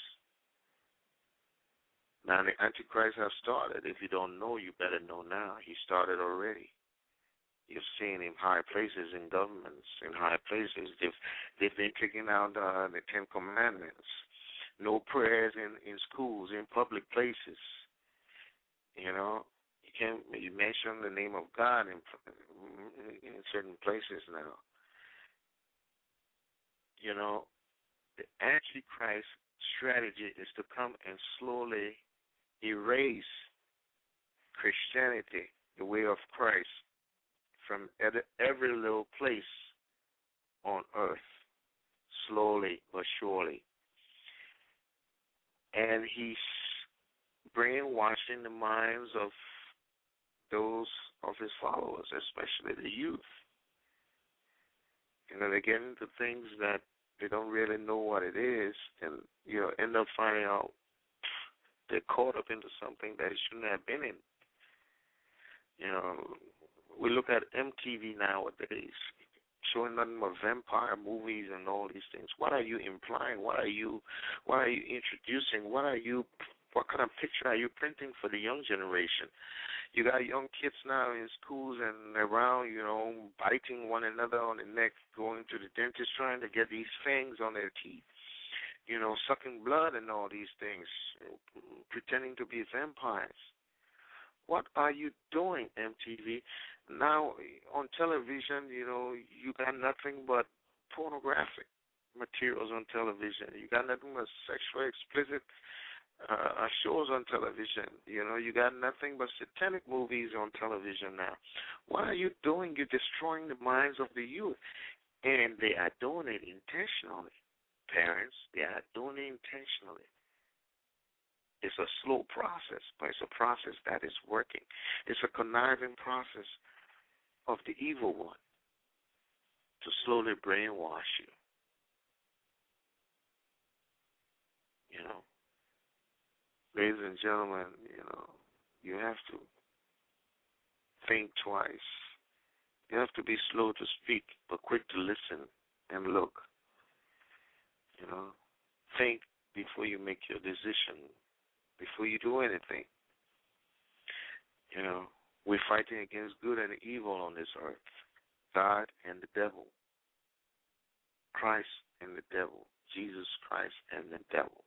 Speaker 3: Now the Antichrist has started. If you don't know, you better know now. He started already. You've seen him high places in governments, in high places. They've been kicking out the Ten Commandments. No prayers in schools, in public places. You know, you mention the name of God in certain places now. You know, the Antichrist strategy is to come and slowly erase Christianity, the way of Christ, from every little place on earth, slowly but surely. And he's brainwashing the minds of those of his followers, especially the youth. You know, they get into things that they don't really know what it is, and, you know, end up finding out they're caught up into something that they shouldn't have been in. You know, we look at MTV nowadays, showing nothing but vampire movies and all these things. What are you implying? What are you introducing? What kind of picture are you printing for the young generation? You got young kids now in schools and around, you know, biting one another on the neck, going to the dentist, trying to get these fangs on their teeth, you know, sucking blood and all these things, pretending to be vampires. What are you doing, MTV? Now, on television, you know, you got nothing but pornographic materials on television. You got nothing but sexually explicit shows on television. You know, you got nothing but satanic movies on television now. What are you doing? You're destroying the minds of the youth. And they are doing it intentionally. Parents, they are doing it intentionally. It's a slow process, but it's a process that is working. It's a conniving process of the evil one to slowly brainwash you. You know, ladies and gentlemen, you have to think twice. You have to be slow to speak, but quick to listen and look. Think before you make your decision, before you do anything. We're fighting against good and evil on this earth. God and the devil. Christ and the devil. Jesus Christ and the devil.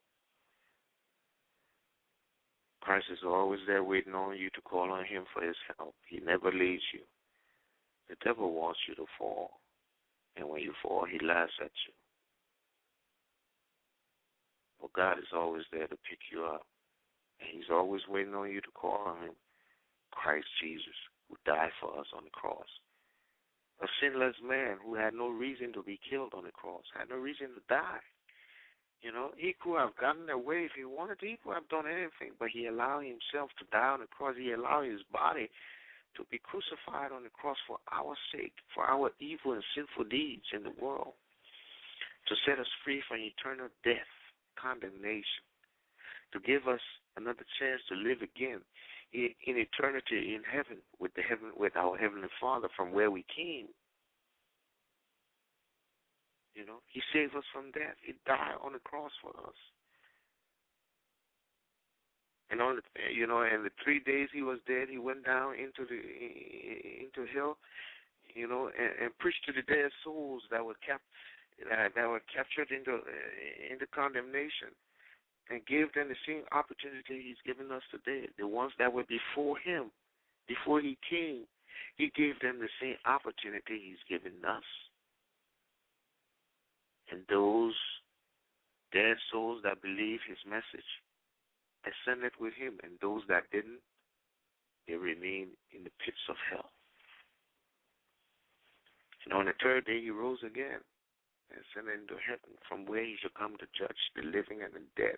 Speaker 3: Christ is always there waiting on you to call on him for his help. He never leaves you. The devil wants you to fall. And when you fall, he laughs at you. But God is always there to pick you up. And he's always waiting on you to call on him. Christ Jesus, who died for us on the cross. A sinless man who had no reason to be killed on the cross, had no reason to die. He could have gotten away if he wanted to. He could have done anything, but he allowed himself to die on the cross. He allowed his body to be crucified on the cross for our sake, for our evil and sinful deeds in the world, to set us free from eternal death, condemnation, to give us another chance to live again in eternity in heaven with our Heavenly Father from where we came. He saved us from death. He died on the cross for us. And and the 3 days he was dead, he went down into hell, and preached to the dead souls that were captured into condemnation, and gave them the same opportunity he's given us today. The ones that were before him, before he came, he gave them the same opportunity he's given us. And those dead souls that believe his message ascended with him, and those that didn't, they remain in the pits of hell. And on the third day he rose again and ascended into heaven, from where he shall come to judge the living and the dead.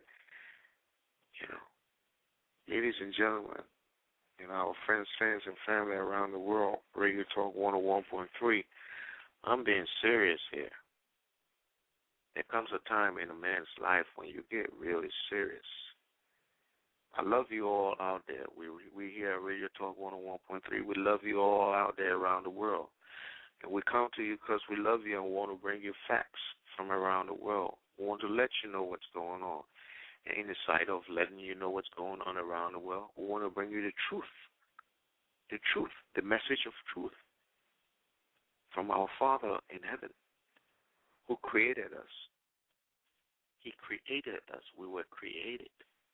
Speaker 3: Ladies and gentlemen, our friends, fans, and family around the world, Radio Talk 101.3, I'm being serious here. There comes a time in a man's life when you get really serious. I love you all out there. We here at Radio Talk 101.3. We love you all out there around the world. And we come to you because we love you and want to bring you facts from around the world. We want to let you know what's going on. And in the sight of letting you know what's going on around the world, we want to bring you the truth, the message of truth from our Father in heaven, who created us. He created us. We were created.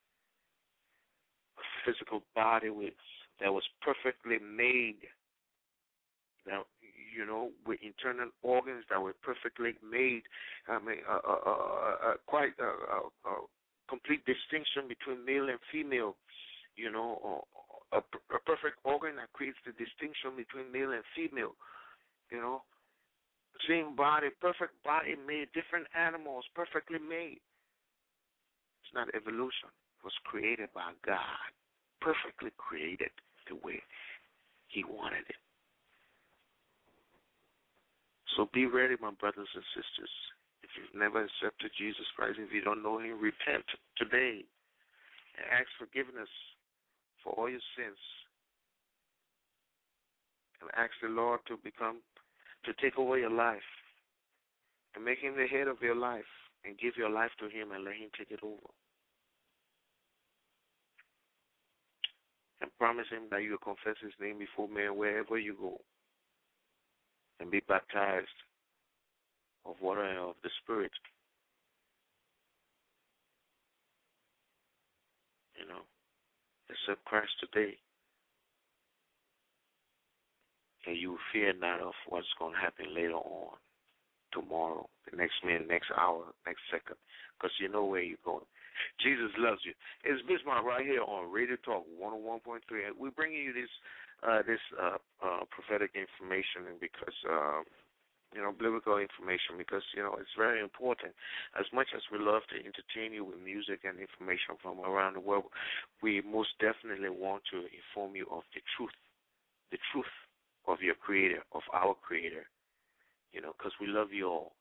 Speaker 3: A physical body that was perfectly made. Now, with internal organs that were perfectly made. Quite a complete distinction between male and female. A perfect organ that creates the distinction between male and female. Same body, perfect body made, different animals, perfectly made. It's not evolution. It was created by God, perfectly created the way he wanted it. So be ready, my brothers and sisters. If you've never accepted Jesus Christ, if you don't know him, repent today and ask forgiveness for all your sins. And ask the Lord to take over your life and make him the head of your life and give your life to him and let him take it over. And promise him that you will confess his name before men wherever you go and be baptized of water and of the Spirit. Accept Christ today. And you fear not of what's going to happen later on, tomorrow, the next minute, next hour, next second, because you know where you're going. Jesus loves you. It's Bismarck right here on Radio Talk 101.3. And we're bringing you this prophetic information because biblical information, because, it's very important. As much as we love to entertain you with music and information from around the world, we most definitely want to inform you of the truth of your Creator, of our Creator, because we love you all,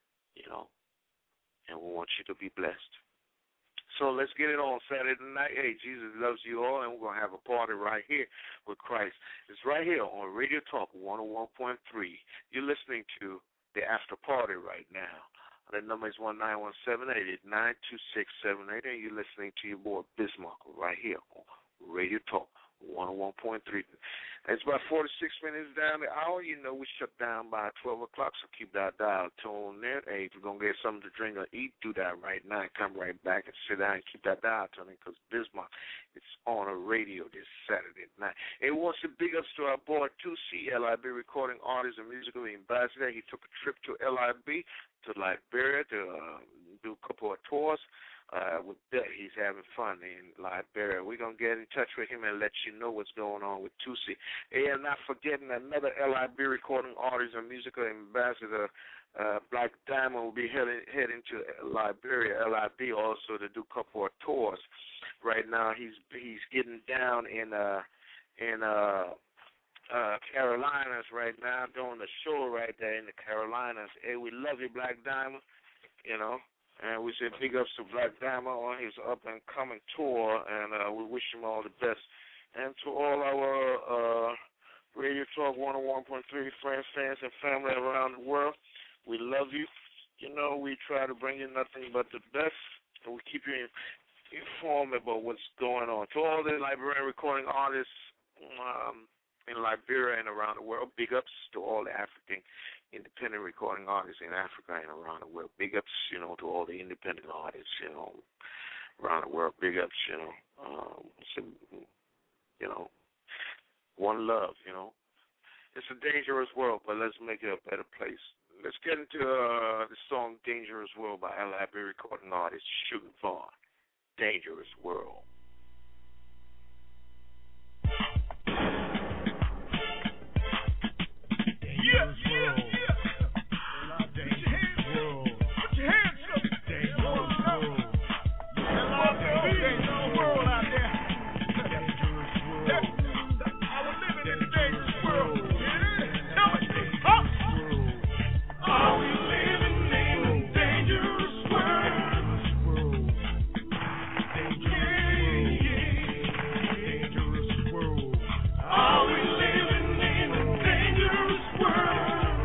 Speaker 3: and we want you to be blessed. So let's get it on Saturday night. Hey, Jesus loves you all, and we're going to have a party right here with Christ. It's right here on Radio Talk 101.3. You're listening to the After Party right now. The number is 1-917-889-2678, and you're listening to your boy Bismarck right here on Radio Talk 101.3. It's about 46 minutes down the hour. We shut down by 12 o'clock, so keep that dial tuned in. Hey, if you're going to get something to drink or eat, do that right now. Come right back and sit down and keep that dial tuned in, because Bismarck, it's on the radio this Saturday night. It wants to big ups to our boy 2C, LIB recording artist and musical ambassador. He took a trip to LIB, to Liberia, to do a couple of tours. With that, he's having fun in Liberia. We're going to get in touch with him and let you know what's going on with Tusi. And not forgetting another LIB recording artist and musical ambassador, Black Diamond, will be heading to Liberia, LIB, also to do a couple of tours. Right now, he's getting down in Carolinas right now, doing the show right there in the Carolinas. Hey, we love you, Black Diamond, And we say big ups to Black Diamond on his up-and-coming tour, and we wish him all the best. And to all our Radio Talk 101.3 friends, fans, and family around the world, we love you. We try to bring you nothing but the best, and we keep you informed about what's going on. To all the Liberian recording artists in Liberia and around the world, big ups to all the African independent recording artists in Africa and around the world. Big ups, to all the independent artists, around the world. Big ups, one love, It's a dangerous world, but let's make it a better place. Let's get into the song Dangerous World by LIB recording artist Sugar Vaughn. Dangerous World.
Speaker 2: Yeah. Put your hands up. Dangerous world. Dangerous world out there. Dangerous world. I was living in a dangerous world. Tell me. Are we living in a dangerous world? Dangerous world. Are we living in a dangerous world?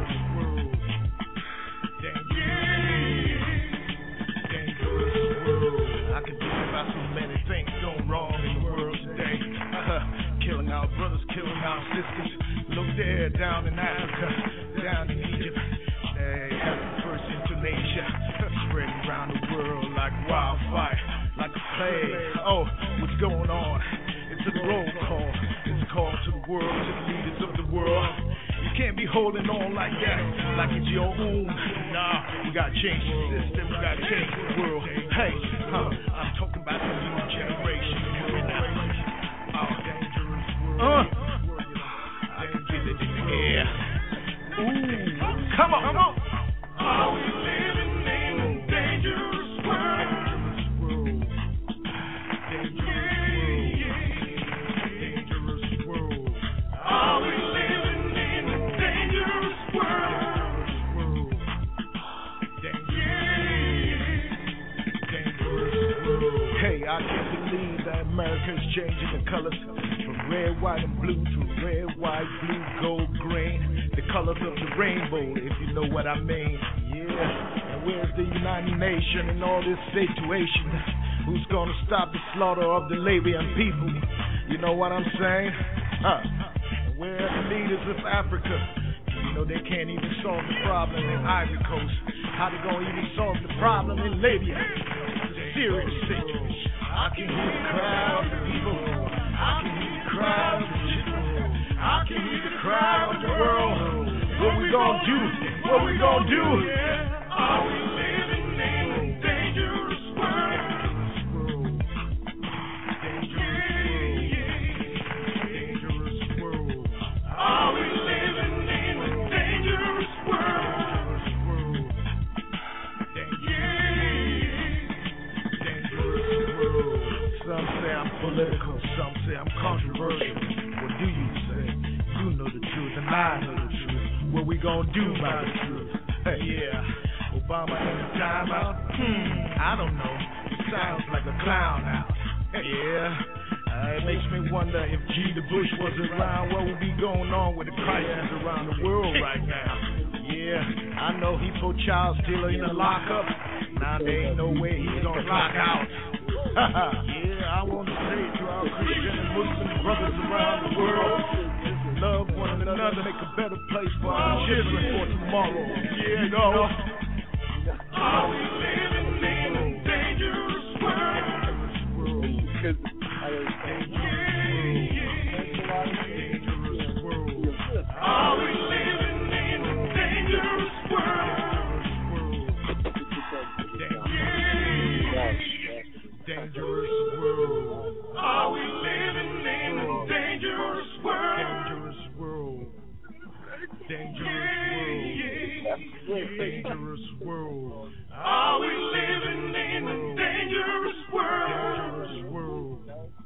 Speaker 2: I can think about so many things going wrong in the world today. Killing our brothers, killing our sisters. Look there, down in Africa, down in Egypt, first in Tunisia, spreading around the world like wildfire, like a plague. Oh, what's going on? It's a roll call. It's a call to the world, to the leaders of the world. You can't be holding on like that, like it's your own. Nah, we gotta change the system, we gotta change the world. Hey, I'm talking about the new generation. I can feel it in the air. Ooh, come on. Are we living in a dangerous world? Dangerous world. Are we living in a dangerous world? Dangerous world. Hey, I can't believe that America's changing the colors from red, white, and blue to red, white, blue, gold, green. The colors of the rainbow, if you know what I mean. Yeah. And where's the United Nations in all this situation? Who's gonna stop the slaughter of the Libyan people? You know what I'm saying? And where are the leaders of Africa? They can't even solve the problem in Ivory Coast. How they gonna even solve the problem in Libya? It's a serious situation. I can hear the crowd of people. I can hear the crowd of people. I can hear the crowd of the world. What we gonna do? What we gonna do? Are we living in a dangerous world? Dangerous world. Are we living in a dangerous world? controversial. What do you say? You know the truth and I know the truth. What we gonna do about the truth? Hey, yeah, Obama in the timeout? I don't know. It sounds like a clown out. Yeah, it makes me wonder if G. the Bush was around, what would be going on with the crisis around the world right now? Yeah, I know he put child stealer in the lockup. Now there ain't no way he's gonna lock out. Yeah, I want to say to our Christian and Muslim brothers around the world, just love one another, make a better place for our children for tomorrow. Yeah, you know.
Speaker 4: Are we living in a dangerous world? Dangerous world. Are we living in a dangerous world?
Speaker 2: Dangerous world.
Speaker 4: Are we living in a dangerous world?
Speaker 2: Dangerous world. Dangerous world.
Speaker 4: Are we living in a dangerous world?
Speaker 2: Dangerous world.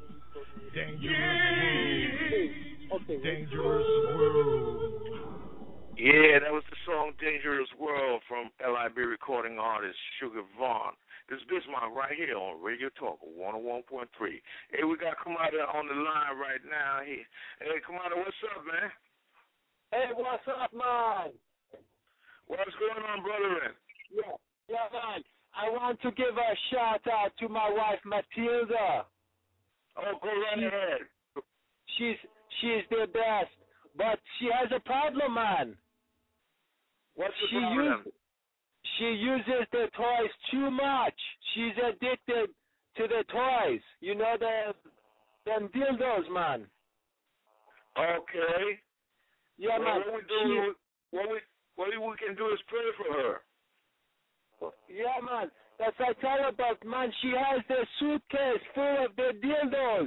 Speaker 2: Dangerous world.
Speaker 3: Yeah, that was the song Dangerous World from LIB recording artist Sugar Vaughn. This is Bismarck right here on Radio Talk 101.3. Hey, we got Kamada on the line right now. Hey, Kamada, what's up, man?
Speaker 9: Hey, what's up, man?
Speaker 3: What's going on, brother?
Speaker 9: Yeah, man. I want to give a shout out to my wife, Matilda.
Speaker 3: Oh, go right ahead.
Speaker 9: She's the best, but she has a problem, man.
Speaker 3: What's the problem?
Speaker 9: She uses the toys too much. She's addicted to the toys. You know, them dildos, man.
Speaker 3: Okay.
Speaker 9: Yeah,
Speaker 3: well,
Speaker 9: man.
Speaker 3: What we can do is pray for her.
Speaker 9: Yeah, man. That's what I tell her about, man. She has the suitcase full of the dildos.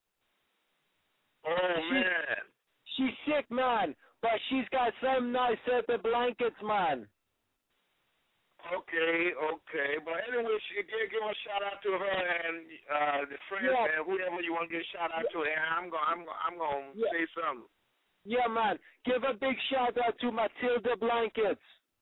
Speaker 3: Oh, man.
Speaker 9: She's sick, man. But she's got some nice set of blankets, man.
Speaker 3: Okay. But anyway, give a shout out to her and the friends and whoever you want to give a shout out to. And I'm gonna say something.
Speaker 9: Yeah, man. Give a big shout out to Matilda Blankets.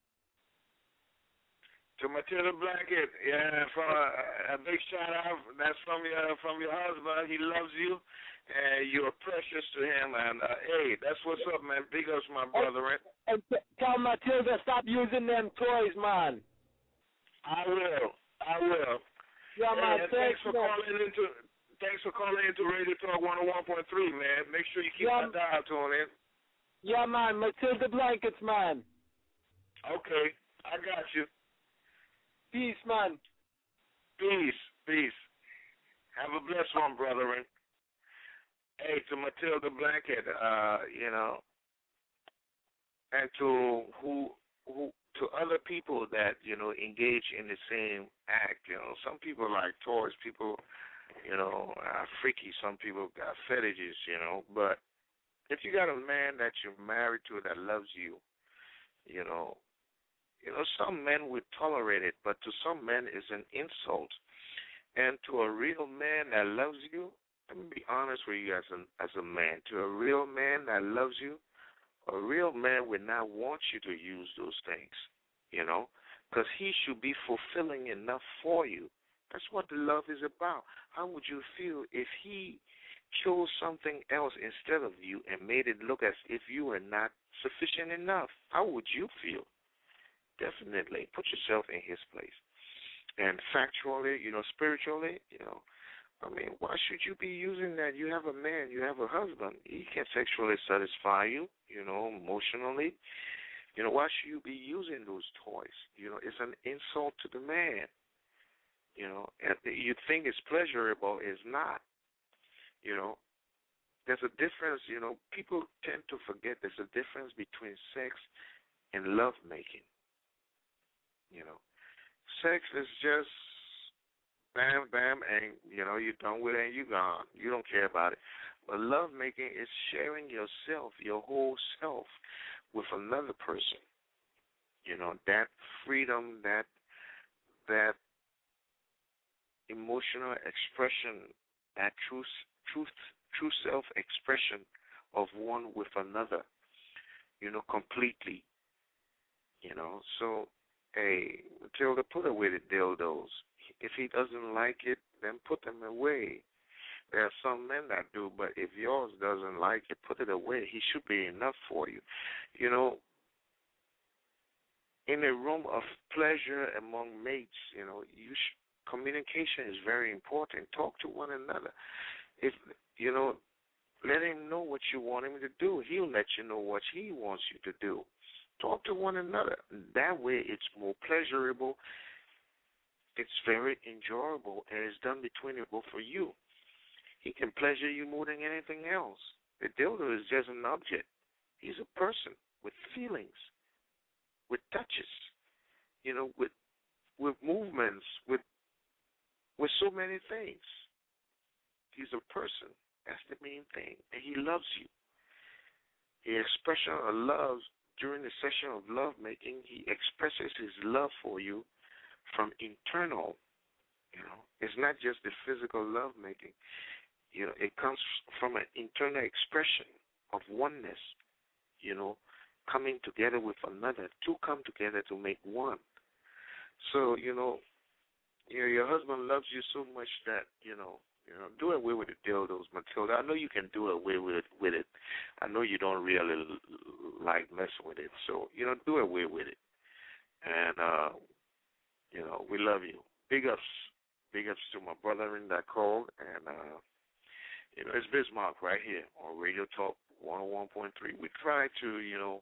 Speaker 3: To Matilda Blanket, yeah, for a big shout out. That's from your husband. He loves you, and you're precious to him. And hey, that's what's up, man. Big ups, my brother.
Speaker 9: And tell Matilda stop using them toys, man.
Speaker 3: I will.
Speaker 9: Yeah, man.
Speaker 3: Thanks for calling into Radio Talk 101.3, man. Make sure you keep that dial tuned in.
Speaker 9: Yeah, man. Matilda Blankets, man.
Speaker 3: Okay, I got you.
Speaker 9: Peace, man.
Speaker 3: Peace. Have a blessed one, brethren. Hey, to Matilda Blanket, and to other people that, engage in the same act. Some people like toys, people, are freaky. Some people got fetishes, But if you got a man that you're married to that loves you, some men would tolerate it, but to some men it's an insult. And to a real man that loves you, let me be honest with you as a man, to a real man that loves you, a real man would not want you to use those things, because he should be fulfilling enough for you. That's what the love is about. How would you feel if he chose something else instead of you and made it look as if you were not sufficient enough? How would you feel? Definitely put yourself in his place. And factually, spiritually, why should you be using that? You have a man, you have a husband. He can sexually satisfy you, emotionally. Why should you be using those toys? It's an insult to the man. And you think it's pleasurable, it's not. There's a difference, people tend to forget there's a difference between sex and love making. Sex is just bam, bam, and, you're done with it and you're gone. You don't care about it. But love making is sharing yourself, your whole self, with another person. That freedom, that emotional expression, that true self-expression of one with another, completely, So, hey, Matilda, put away the dildos. If he doesn't like it, then put them away. There are some men that do, but if yours doesn't like it, put it away. He should be enough for you. In a room of pleasure among mates, communication is very important. Talk to one another. If let him know what you want him to do. He'll let you know what he wants you to do. Talk to one another. That way, it's more pleasurable. It's very enjoyable, and it's done between you, both for you. He can pleasure you more than anything else. The dildo is just an object. He's a person with feelings, with touches, with movements, with so many things. He's a person. That's the main thing. And he loves you. The expression of love during the session of love making, he expresses his love for you from internal. It's not just the physical love making. It comes from an internal expression of oneness. Coming together with another. Two come together to make one. So, your husband loves you so much that, do away with the dildos, Matilda. I know you can do away with it. I know you don't really like messing with it. So, do away with it. And, we love you. Big ups to my brother-in that called. And, it's Bismarck right here on Radio Talk 101.3. We try to,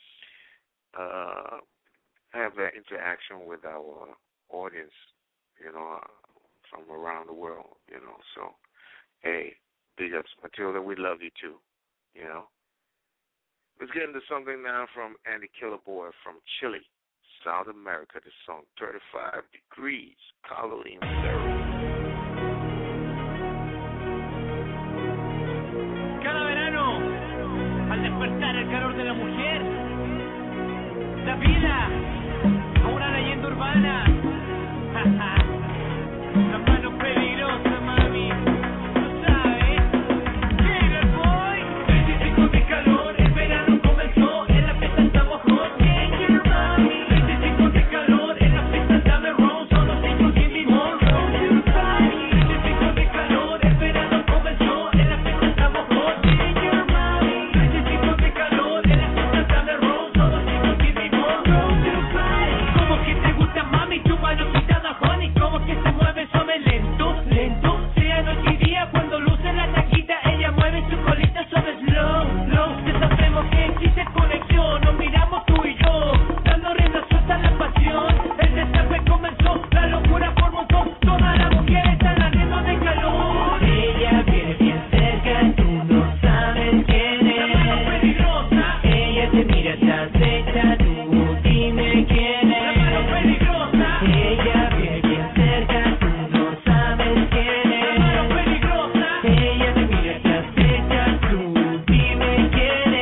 Speaker 3: have that interaction with our audience, from around the world, So, hey, big ups, Matilda. We love you too, Let's get into something now from Andy Killerboy from Chile, South America. The song 35 Degrees, Colony in Missouri.
Speaker 1: Cada verano, al despertar el calor de la mujer, la vida a una leyenda urbana. La mano peligrosa, mami, tú sabes. Killer Boy. 25 de calor, el verano comenzó, en la fiesta estamos hot. Killer mami. 25 de calor, en la fiesta dame ron, solo 5 que mi morro. 25 de calor, el verano comenzó, en la fiesta estamos hot. Killer mami. 25 de calor, en la fiesta dame ron, solo 5 que mi morro. Como que te gusta, mami, tu mano quitada, honey, como que se mueve suave, lento, lento, sea noche y día, cuando luce la taquita, ella mueve su colita suave, slow, low, ya sabemos que existe conexión, nos miramos tú y yo, dando rienda suelta a la pasión, el destape comenzó, la locura por montón, todas las mujeres están ardiendo de calor, ella viene bien cerca, tú no sabes quién es, la mano peligrosa, ella te mira, te acecha, tú dime quién es, la mano peligrosa, ella viene bien cerca, tú no sabes quién es, la mano peligrosa, ella te mira, te acecha, tú dime quién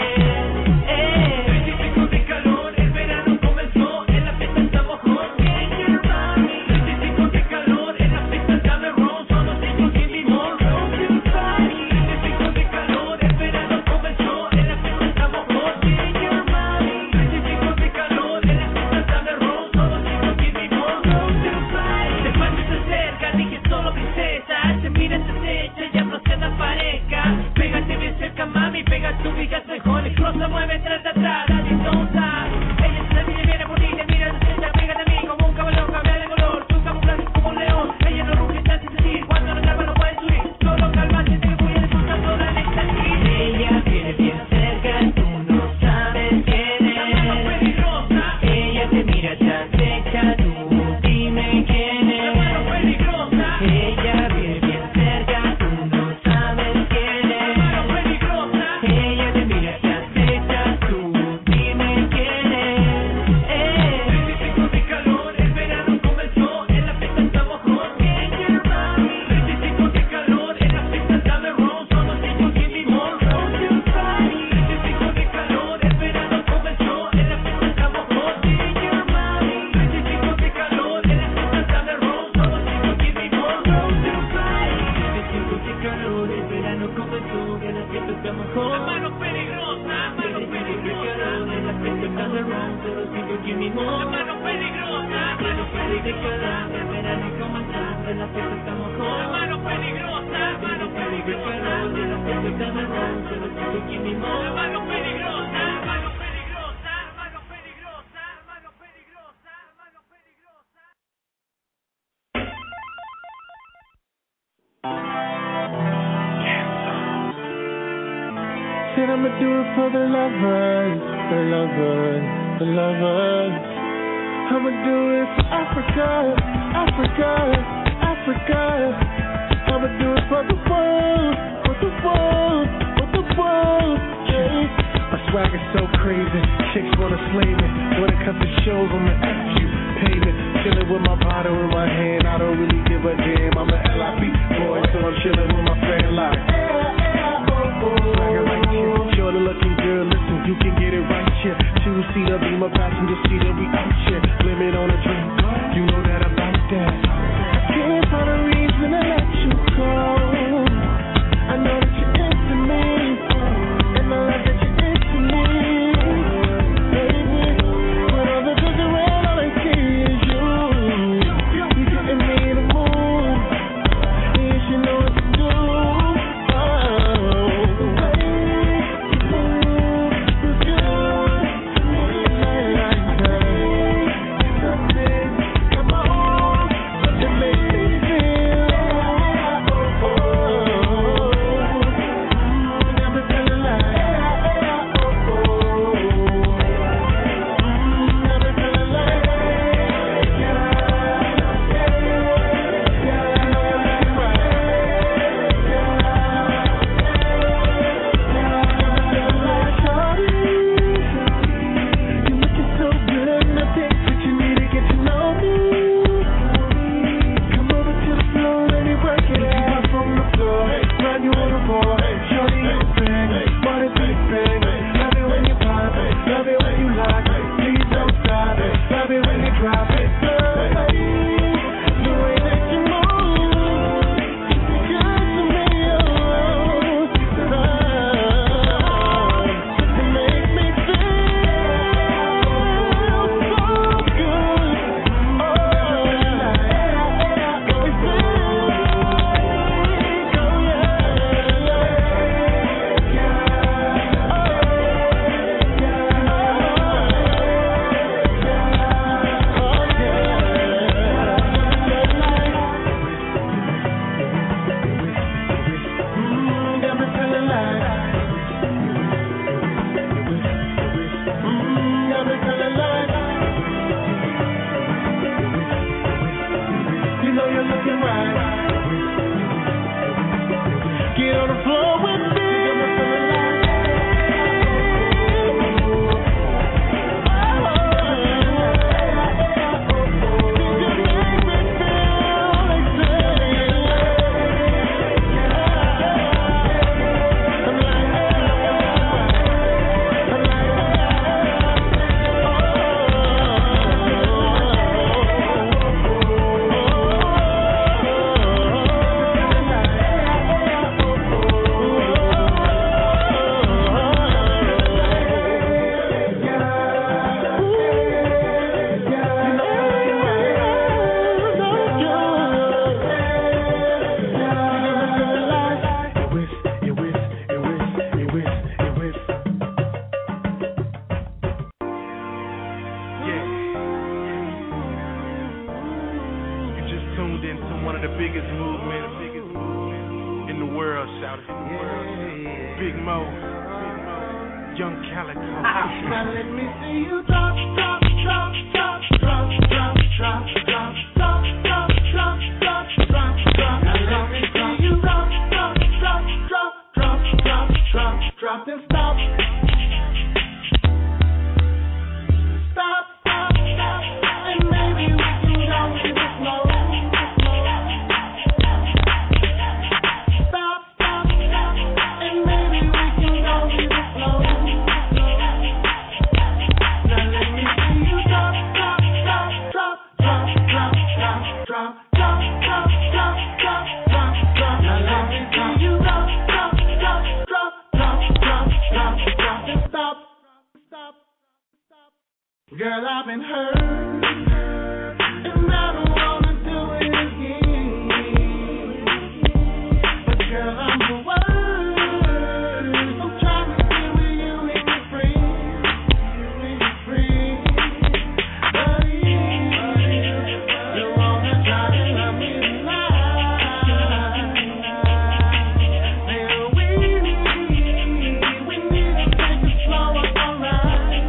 Speaker 1: es. 25 de calor, el verano comenzó, en la fiesta estamos hot, Killer mami. 25 de calor, en la fiesta dame ron, solo 5 que mi morro. 25 de calor, el verano comenzó, en la fiesta estamos hot, Killer mami. 25 de calor, en la fiesta dame ron, solo 5 que mi morro. Despacio se acerca, dije solo princesa, se mira, se acecha, ya no se aparezca. Pégate bien cerca, mami, pega tu viga, soy honey, rosa mueve, trata, nadie tonta. Ella se viene por ti, te mira, se acecha, pégate a mí como un caballo, cambia de color, tu camuflaje como un león. Ella no ruge, está sin sentir, cuando la calma no puede subir, solo calma, siente que voy a disfrutar toda la éxtasis. Ella viene bien cerca, tú no sabes quién es, la mano peligrosa, ella te mira, te acecha, tú dime quién es, la mano peligrosa, ella viene bien cerca, tú no sabes quién es, la mano peligrosa, ella te mira, te acecha, tú cold. La mano peligrosa, mano peligrosa. La fiesta está de ron, pero si you give me more. La mano peligrosa, mano peligrosa. El verano comandante, la fiesta estamos cold. La mano peligrosa, mano peligrosa. La fiesta está de ron, pero si you give me more. La mano peligrosa, mano peligrosa, mano peligrosa, mano peligrosa, mano peligrosa.
Speaker 10: Said I'ma do it for the lovers, the lovers, the lovers. I'ma do it for Africa, Africa, Africa. I'ma do it for the world, for the world, for the world. Yeah. My swag is so crazy, chicks wanna slay me. When it comes to shows, I'm an F you, payment. Chillin' with my bottle in my hand, I don't really give a damn. I'm an LIP boy, so I'm chillin' with my friend like. Swagger right here, shorty looking good, listen, you can get it right here. Two-seater, be my passenger seater, we out here. Limit on a drink, you know that I'm about that. I can't find a reason to let you go. I know that you're into me, and I love that you're into me, baby. When all the girls around, all I see is you. You getting me to move, and you should know what to do.
Speaker 4: Girl, I've been hurt, and I don't wanna do it again. But girl, I'm the worst. I'm trying to be with you and your friends, but you wanna try to love me tonight. Man, we need to take it slower, alright.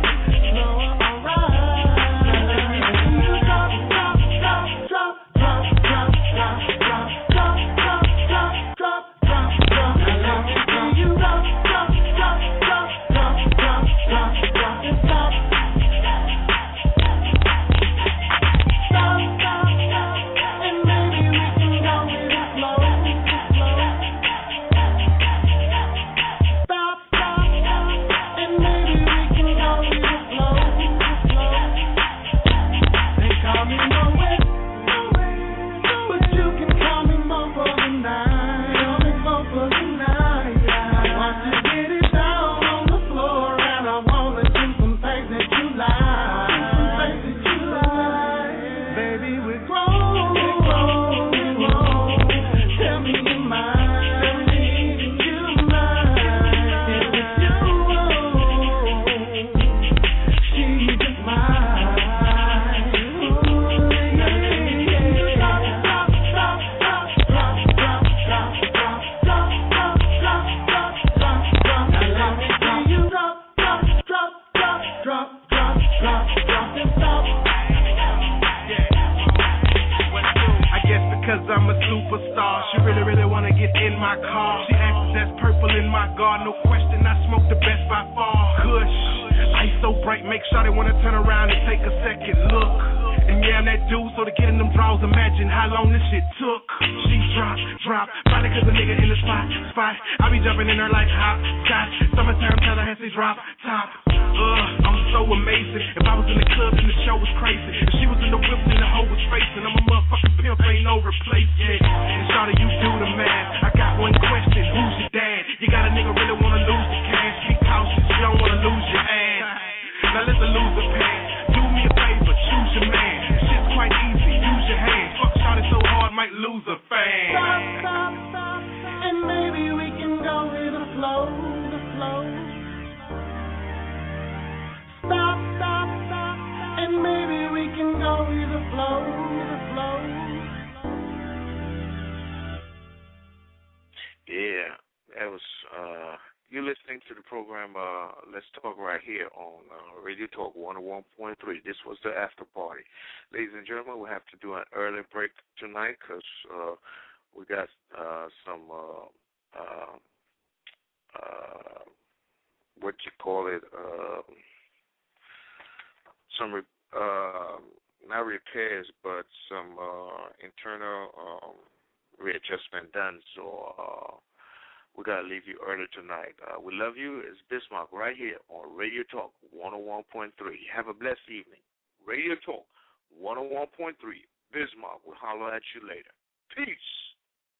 Speaker 3: You're listening to the program Let's Talk right here on Radio Talk 101.3. This was the after party. Ladies and gentlemen, we have to do an early break tonight because we got some, what you call it, some, not repairs, but some internal readjustment done. So, we got to leave you early tonight. We love you. It's Bismarck right here on Radio Talk 101.3. Have a blessed evening. Radio Talk 101.3. Bismarck. We'll holler at you later. Peace.